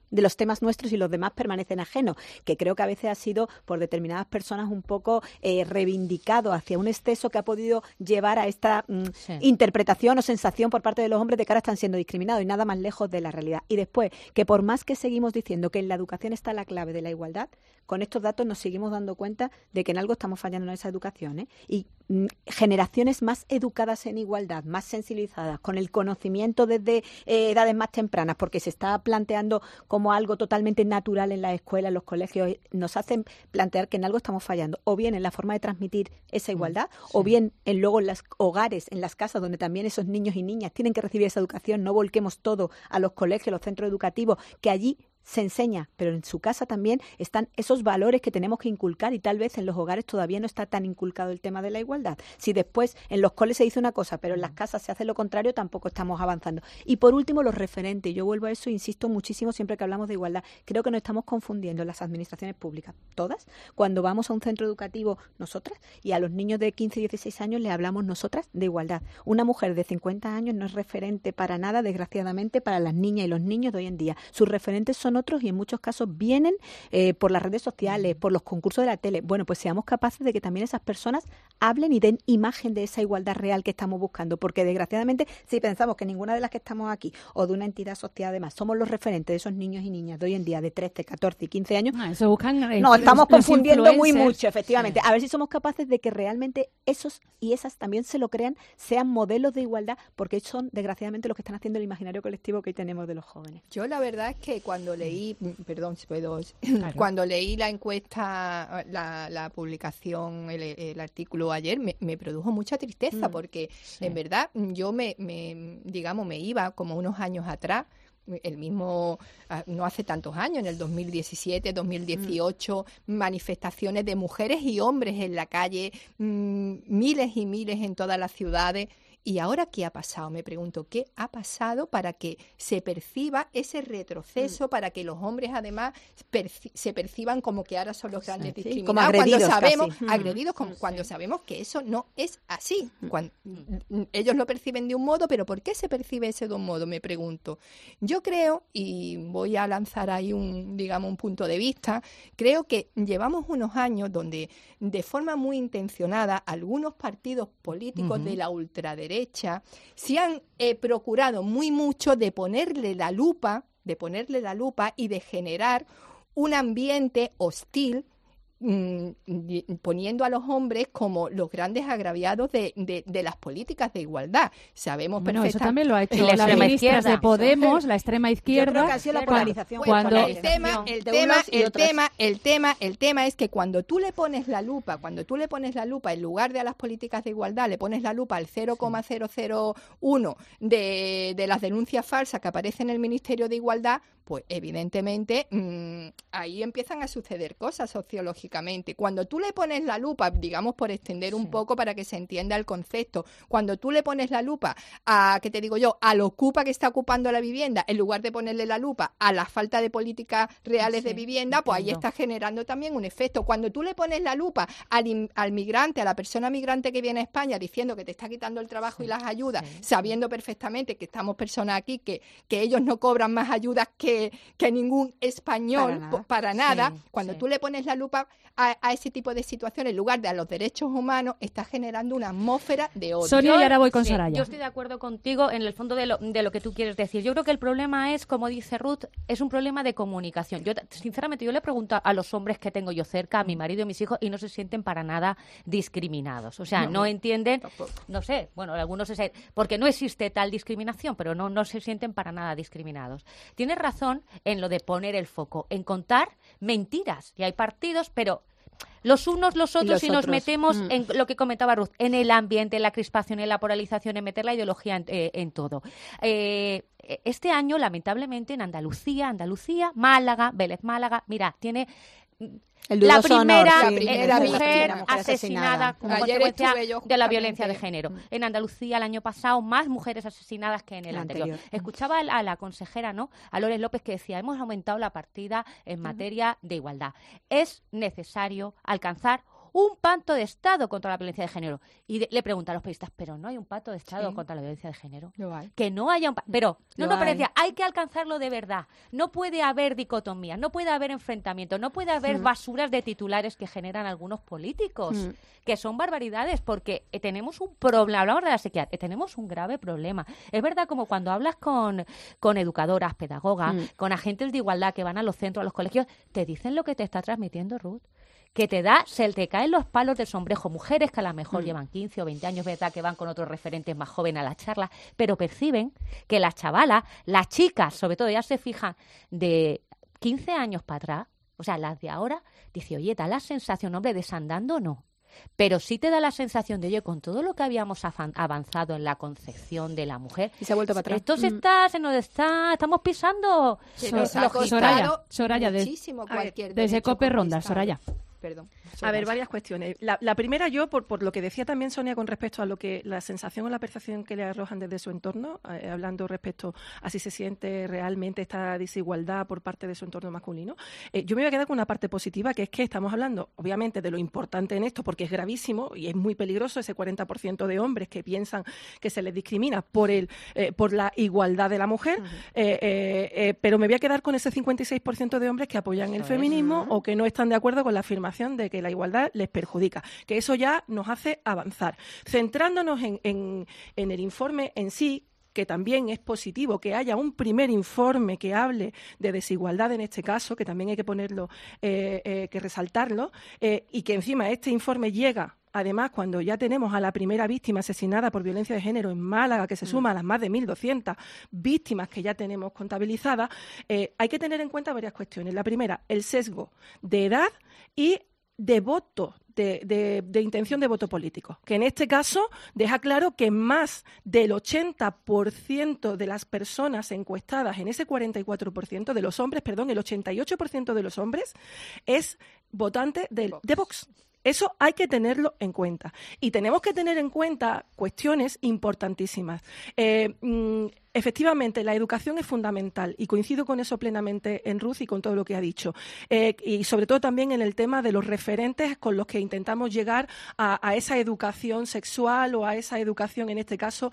de los temas nuestros y los demás permanecen ajenos, que creo que a veces ha sido por determinadas personas un poco reivindicado hacia un exceso que ha podido llevar a esta interpretación o sensación por parte de los hombres de que ahora están siendo discriminados, y nada más lejos de la realidad. Y después, que por más que seguimos diciendo que en la educación está la clave de la igualdad, con estos datos nos seguimos dando cuenta de que en algo estamos fallando en esa educación, ¿eh? Y generaciones más educadas en igualdad, más sensibilizadas, con el conocimiento desde edades más tempranas, porque se está planteando como algo totalmente natural en las escuelas, en los colegios, nos hacen plantear que en algo estamos fallando, o bien en la forma de transmitir esa igualdad, o bien luego en los hogares, en las casas, donde también esos niños y niñas tienen que recibir esa educación. No volquemos todo a los colegios, los centros educativos, que allí se enseña, pero en su casa también están esos valores que tenemos que inculcar, y tal vez en los hogares todavía no está tan inculcado el tema de la igualdad. Si después en los coles se dice una cosa, pero en las casas se hace lo contrario, tampoco estamos avanzando. Y por último, los referentes. Yo vuelvo a eso, insisto muchísimo siempre que hablamos de igualdad. Creo que nos estamos confundiendo las administraciones públicas, todas, cuando vamos a un centro educativo nosotras, y a los niños de 15 y 16 años le hablamos nosotras de igualdad. Una mujer de 50 años no es referente para nada, desgraciadamente, para las niñas y los niños de hoy en día. Sus referentes son otros, y en muchos casos vienen por las redes sociales, por los concursos de la tele. Bueno, pues seamos capaces de que también esas personas hablen y den imagen de esa igualdad real que estamos buscando, porque desgraciadamente si pensamos que ninguna de las que estamos aquí, o de una entidad social además, somos los referentes de esos niños y niñas de hoy en día de 13, 14 y 15 años, eso buscan nos estamos confundiendo muy influencers. mucho, efectivamente. A ver si somos capaces de que realmente esos y esas también se lo crean, sean modelos de igualdad, porque son desgraciadamente los que están haciendo el imaginario colectivo que hoy tenemos de los jóvenes. Yo la verdad es que cuando leí, perdón si puedo, Claro. cuando leí la encuesta, la publicación, el artículo ayer, me produjo mucha tristeza, porque en verdad yo me iba como unos años atrás, el mismo, no hace tantos años, en el 2017, 2018, manifestaciones de mujeres y hombres en la calle, miles y miles en todas las ciudades. ¿Y ahora qué ha pasado? Me pregunto, ¿qué ha pasado para que se perciba ese retroceso, para que los hombres además se perciban como que ahora son los grandes discriminados? Como agredidos, cuando sabemos, casi. agredidos, cuando sabemos que eso no es así. Cuando, ellos lo perciben de un modo, pero ¿por qué se percibe ese de un modo? Me pregunto. Yo creo, y voy a lanzar ahí un punto de vista, creo que llevamos unos años donde de forma muy intencionada algunos partidos políticos de la ultraderecha se han procurado muy mucho de ponerle la lupa y de generar un ambiente hostil, poniendo a los hombres como los grandes agraviados de las políticas de igualdad. Sabemos perfectamente. Eso también lo ha hecho las ministras de Podemos, la extrema izquierda. Yo creo que ha sido la polarización. El tema es que cuando tú le pones la lupa, en lugar de a las políticas de igualdad, le pones la lupa al 0,001 de las denuncias falsas que aparecen en el Ministerio de Igualdad, pues evidentemente ahí empiezan a suceder cosas sociológicamente. Cuando tú le pones la lupa, digamos por extender un poco para que se entienda el concepto, cuando tú le pones la lupa a, ¿qué te digo yo?, al ocupa que está ocupando la vivienda, en lugar de ponerle la lupa a la falta de políticas reales de vivienda, pues ahí está generando también un efecto. Cuando tú le pones la lupa al migrante, a la persona migrante que viene a España diciendo que te está quitando el trabajo y las ayudas, sabiendo perfectamente que estamos personas aquí que ellos no cobran más ayudas que ningún español, para nada. Cuando tú le pones la lupa a ese tipo de situaciones, en lugar de a los derechos humanos, está generando una atmósfera de odio. Sonia, y ahora voy con Soraya. Yo estoy de acuerdo contigo en el fondo de lo que tú quieres decir. Yo creo que el problema es, como dice Ruth, es un problema de comunicación. Yo, sinceramente, yo le pregunto a los hombres que tengo yo cerca, a mi marido y a mis hijos, y no se sienten para nada discriminados. O sea, no entienden, tampoco. No sé, bueno, algunos porque no existe tal discriminación, pero no se sienten para nada discriminados. Tienes razón en lo de poner el foco, en contar mentiras. Y hay partidos, pero los unos, los otros, y nos metemos en lo que comentaba Ruth, en el ambiente, en la crispación, en la polarización, en meter la ideología en todo. Este año, lamentablemente, en Andalucía, Málaga, Vélez Málaga, mira, tiene la primera mujer asesinada como consecuencia de la violencia de género. En Andalucía el año pasado más mujeres asesinadas que en el anterior. Escuchaba a la consejera, ¿no?, a Lores López, que decía, hemos aumentado la partida en materia de igualdad. Es necesario alcanzar un pacto de Estado contra la violencia de género. Y le preguntan a los periodistas, pero no hay un pacto de Estado contra la violencia de género. Que no haya un pero pero decía, hay que alcanzarlo de verdad. No puede haber dicotomías, no puede haber enfrentamientos, no puede haber basuras de titulares que generan algunos políticos, que son barbaridades, porque tenemos un problema, hablamos de la sequía, tenemos un grave problema. Es verdad, como cuando hablas con educadoras, pedagogas, con agentes de igualdad que van a los centros, a los colegios, te dicen lo que te está transmitiendo Ruth, que se te caen los palos del sombrejo. Mujeres que a lo mejor llevan 15 o 20 años, ¿verdad?, que van con otros referentes más jóvenes a la charla, pero perciben que las chavalas, las chicas, sobre todo, ya se fijan de 15 años para atrás, o sea, las de ahora, dice, oye, da la sensación, hombre, desandando no, pero sí te da la sensación de, oye, con todo lo que habíamos avanzado en la concepción de la mujer, y se ha vuelto para atrás. Esto estamos pisando. Soraya, desde COPE Ronda, Soraya. Perdón. A ver, varias cuestiones. La primera, yo, por lo que decía también Sonia con respecto a lo que la sensación o la percepción que le arrojan desde su entorno, hablando respecto a si se siente realmente esta desigualdad por parte de su entorno masculino, yo me voy a quedar con una parte positiva, que es que estamos hablando, obviamente, de lo importante en esto, porque es gravísimo y es muy peligroso ese 40% de hombres que piensan que se les discrimina por la igualdad de la mujer, pero me voy a quedar con ese 56% de hombres que apoyan el feminismo o que no están de acuerdo con la afirmación de que la igualdad les perjudica, que eso ya nos hace avanzar. Centrándonos en el informe en sí, que también es positivo que haya un primer informe que hable de desigualdad en este caso, que también hay que ponerlo, que resaltarlo, y que encima este informe llega, además, cuando ya tenemos a la primera víctima asesinada por violencia de género en Málaga, que se suma a las más de 1.200 víctimas que ya tenemos contabilizadas, hay que tener en cuenta varias cuestiones. La primera, el sesgo de edad y de voto, de intención de voto político, que en este caso deja claro que más del 80% de las personas encuestadas, en ese 44% de los hombres, el 88% de los hombres es votante de Vox. Eso hay que tenerlo en cuenta. Y tenemos que tener en cuenta cuestiones importantísimas. Efectivamente, la educación es fundamental y coincido con eso plenamente en Ruth y con todo lo que ha dicho. Y sobre todo también en el tema de los referentes con los que intentamos llegar a esa educación sexual o a esa educación, en este caso,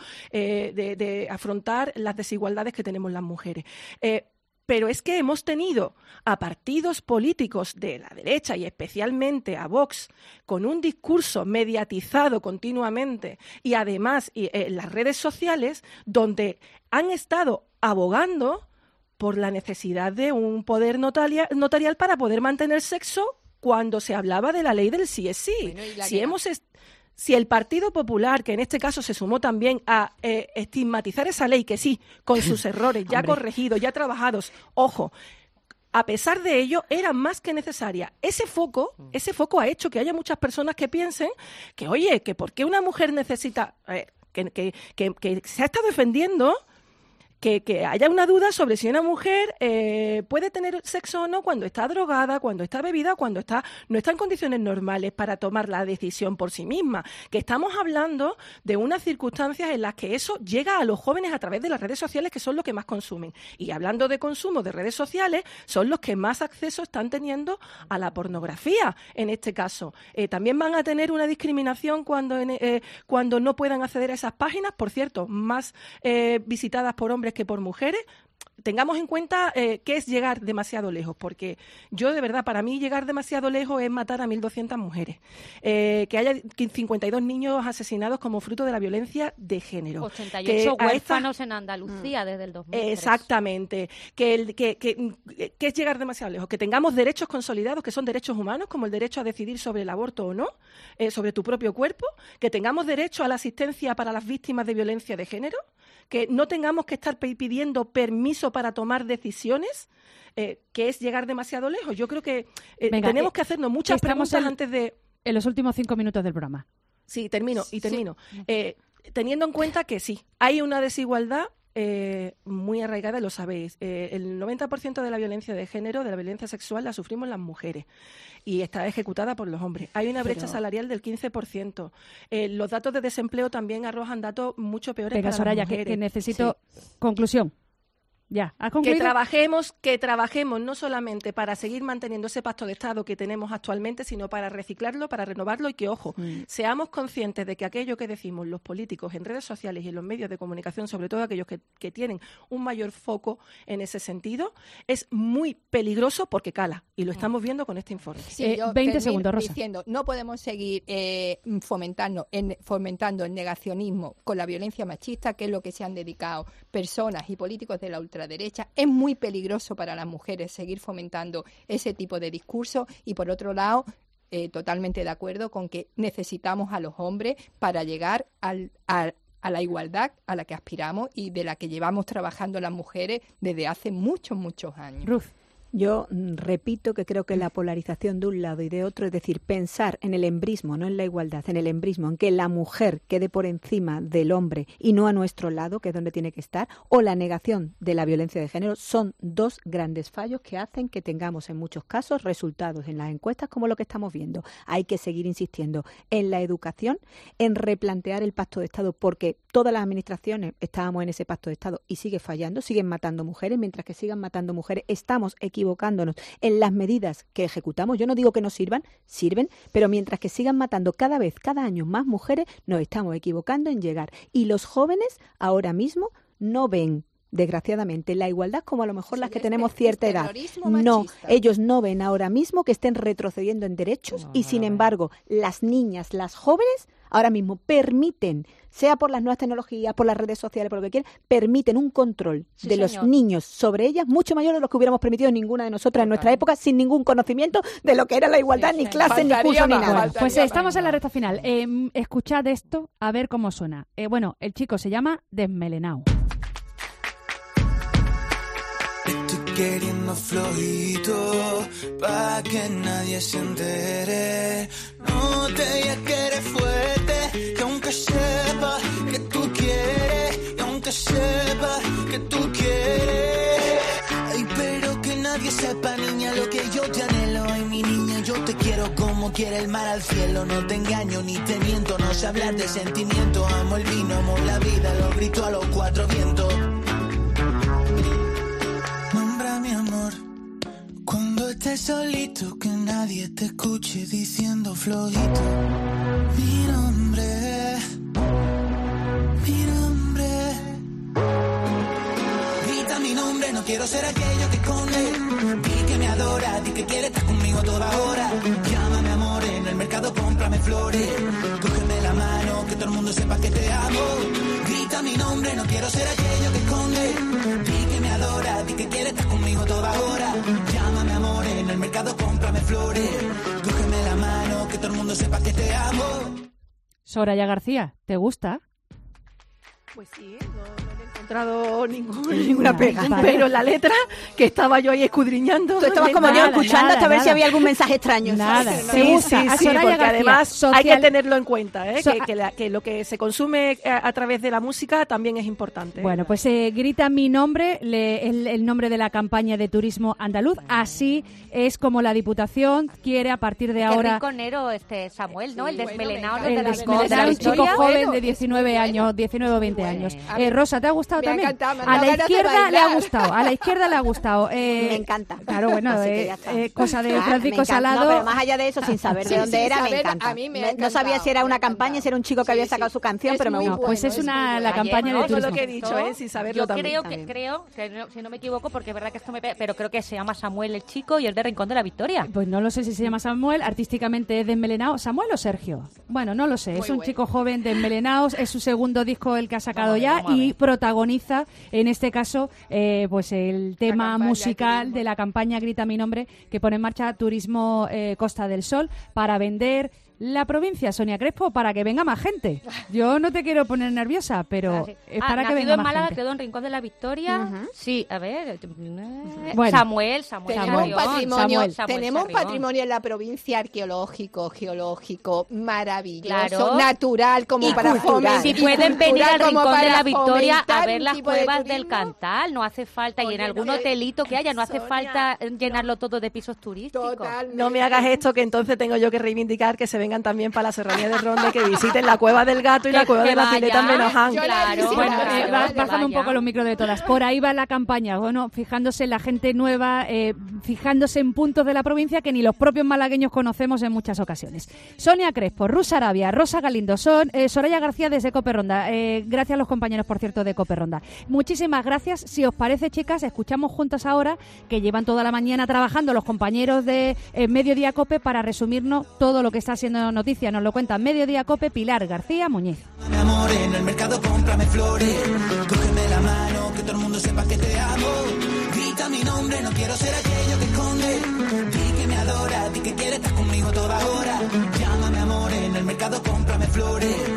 de afrontar las desigualdades que tenemos las mujeres. Pero es que hemos tenido a partidos políticos de la derecha y especialmente a Vox con un discurso mediatizado continuamente y además en las redes sociales donde han estado abogando por la necesidad de un poder notarial para poder mantener sexo cuando se hablaba de la ley del sí es sí. Bueno, si el Partido Popular, que en este caso se sumó también a estigmatizar esa ley, que sí, con sus errores ya corregidos, ya trabajados, ojo, a pesar de ello, era más que necesaria. Ese foco ha hecho que haya muchas personas que piensen que, oye, que por qué una mujer necesita, que se ha estado defendiendo que haya una duda sobre si una mujer puede tener sexo o no cuando está drogada, cuando está bebida, cuando no está en condiciones normales para tomar la decisión por sí misma. Que estamos hablando de unas circunstancias en las que eso llega a los jóvenes a través de las redes sociales, que son los que más consumen. Y hablando de consumo de redes sociales, son los que más acceso están teniendo a la pornografía, en este caso. También van a tener una discriminación cuando no puedan acceder a esas páginas, por cierto, más visitadas por hombres que por mujeres. Tengamos en cuenta qué es llegar demasiado lejos, porque yo, de verdad, para mí llegar demasiado lejos es matar a 1.200 mujeres, que haya 52 niños asesinados como fruto de la violencia de género. 88 huérfanos en Andalucía desde el 2003. Exactamente. Que es llegar demasiado lejos, que tengamos derechos consolidados, que son derechos humanos, como el derecho a decidir sobre el aborto o no, sobre tu propio cuerpo, que tengamos derecho a la asistencia para las víctimas de violencia de género, que no tengamos que estar pidiendo permiso para tomar decisiones, que es llegar demasiado lejos. Yo creo que tenemos que hacernos muchas preguntas antes de... En los últimos 5 minutos del programa. Sí, termino. Teniendo en cuenta que sí, hay una desigualdad muy arraigada, lo sabéis. El 90% de la violencia de género, de la violencia sexual, la sufrimos las mujeres y está ejecutada por los hombres. Hay una brecha salarial del 15%. Los datos de desempleo también arrojan datos mucho peores para Soraya, las mujeres. que necesito conclusión. Ya, ¿has concluido? Que trabajemos no solamente para seguir manteniendo ese pacto de Estado que tenemos actualmente, sino para reciclarlo, para renovarlo y que, ojo, seamos conscientes de que aquello que decimos los políticos en redes sociales y en los medios de comunicación, sobre todo aquellos que tienen un mayor foco en ese sentido, es muy peligroso porque cala. Y lo estamos viendo con este informe. Sí, 20 segundos, Rosa. Diciendo, no podemos seguir fomentando el negacionismo con la violencia machista, que es lo que se han dedicado personas y políticos de la ultraderecha. Es muy peligroso para las mujeres seguir fomentando ese tipo de discurso y, por otro lado, totalmente de acuerdo con que necesitamos a los hombres para llegar a la igualdad a la que aspiramos y de la que llevamos trabajando las mujeres desde hace muchos, muchos años. Ruth. Yo repito que creo que la polarización de un lado y de otro, es decir, pensar en el embrismo, no en la igualdad, en el embrismo, en que la mujer quede por encima del hombre y no a nuestro lado, que es donde tiene que estar, o la negación de la violencia de género, son dos grandes fallos que hacen que tengamos en muchos casos resultados en las encuestas como lo que estamos viendo. Hay que seguir insistiendo en la educación, en replantear el pacto de Estado, porque todas las administraciones estábamos en ese pacto de Estado y sigue fallando, siguen matando mujeres, mientras que sigan matando mujeres estamos equivocándonos en las medidas que ejecutamos. Yo no digo que no sirvan, sirven, pero mientras que sigan matando cada año más mujeres, nos estamos equivocando en llegar. Y los jóvenes ahora mismo no ven, desgraciadamente, la igualdad como a lo mejor las que tenemos cierta edad. No, ellos no ven ahora mismo que estén retrocediendo en derechos y, sin embargo, las niñas, las jóvenes, ahora mismo permiten, sea por las nuevas tecnologías, por las redes sociales, por lo que quieran, permiten un control de los niños sobre ellas mucho mayor de lo que hubiéramos permitido ninguna de nosotras en nuestra época, sin ningún conocimiento de lo que era la igualdad, ni clases, ni cursos, ni nada. Bueno, pues estamos en la recta final. Escuchad esto, a ver cómo suena. Bueno, el chico se llama Desmelenao. Estoy queriendo flojito, pa' que nadie se entere. No te digas que eres fuerte, que aunque sepa que tú quieres, y aunque sepa que tú quieres. Ay, pero que nadie sepa, niña, lo que yo te anhelo. Ay, mi niña, yo te quiero como quiere el mar al cielo. No te engaño ni te miento, no sé hablar de sentimiento. Amo el vino, amo la vida, lo grito a los cuatro vientos. Mi amor, cuando estés solito, que nadie te escuche diciendo flojito. Mi nombre, grita mi nombre, no quiero ser aquello que esconde. Di que me adora, di que quiere estar conmigo a toda hora. Llámame amor, en el mercado cómprame flores. Cógeme la mano, que todo el mundo sepa que te amo. Grita mi nombre, no quiero ser aquello que esconde. Di que me adora, di que quiere estar conmigo toda hora. Llámame amor, en el mercado cómprame flores. Cógeme la mano, que todo el mundo sepa que te amo. Soraya García, ¿te gusta? Pues sí, no he encontrado ninguna pega. Pero la letra, que estaba yo ahí escudriñando. Tú estabas como yo escuchando hasta ver si había algún mensaje extraño. Nada. Sí, porque además hay que tenerlo en cuenta, que lo que se consume a través de la música también es importante. Bueno, pues grita mi nombre, el nombre de la campaña de turismo andaluz. Así es como la Diputación quiere a partir de ahora... Qué riconero Samuel, ¿no? El desmelenado. El desmelenado, un chico joven de 19 años, 19 o 20 años. Rosa, ¿te ha gustado también? Encantado, a la izquierda le ha gustado, a la izquierda le ha gustado. Me encanta. Claro, bueno, cosa de Francisco Salado. No, pero más allá de eso, sin saber de dónde era, me encanta. A mí me ha no sabía si era una campaña, si era un chico que había sacado su canción, pero me gusta. Pues es la campaña de turismo. Eso es lo que he dicho, sin saberlo también. Yo creo que si no me equivoco, porque es verdad que esto pero creo que se llama Samuel el chico y es de Rincón de la Victoria. Pues no lo sé si se llama Samuel, artísticamente es desmelenado. ¿Samuel o Sergio? Bueno, no lo sé. Es un chico joven desmelenado, es su segundo disco el que ha sacado y protagoniza, en este caso, pues el tema musical de la campaña Grita mi nombre, que pone en marcha Turismo Costa del Sol para vender la provincia, Sonia Crespo, para que venga más gente. Yo no te quiero poner nerviosa, pero es para que venga más gente. Nacido en Málaga, quedó en Rincón de la Victoria. Sí, a ver. Bueno, Samuel. Tenemos un patrimonio en la provincia arqueológico, geológico, maravilloso, natural, como y para fomentar. Si pueden venir al Rincón de la Victoria a ver las cuevas del Cantal, no hace falta, y en algún hotelito que haya, no hace falta llenarlo todo de pisos turísticos. No me hagas esto, que entonces tengo yo que reivindicar que se venga vengan también para la Serranía de Ronda, que visiten la Cueva del Gato y la Cueva de la Pileta en Benoján. Claro, bueno, bájame un poco los micros de todas. Por ahí va la campaña, bueno, fijándose en la gente nueva, fijándose en puntos de la provincia que ni los propios malagueños conocemos en muchas ocasiones. Sonia Crespo, Rus Arabia, Rosa Galindo, Soraya García desde Cope Ronda. Gracias a los compañeros, por cierto, de Cope Ronda. Muchísimas gracias. Si os parece, chicas, escuchamos juntas ahora, que llevan toda la mañana trabajando los compañeros de Mediodía Cope para resumirnos todo lo que está siendo noticia. Nos lo cuenta Mediodía Cope, Pilar García Muñiz. Mi amor, en el mercado cómprame flores, cógeme la mano, que todo el mundo sepa que te amo. Grita mi nombre, no quiero ser aquello que esconde. Di que me adora, di que quiere estar conmigo toda hora. Llámame amor, en el mercado cómprame flores.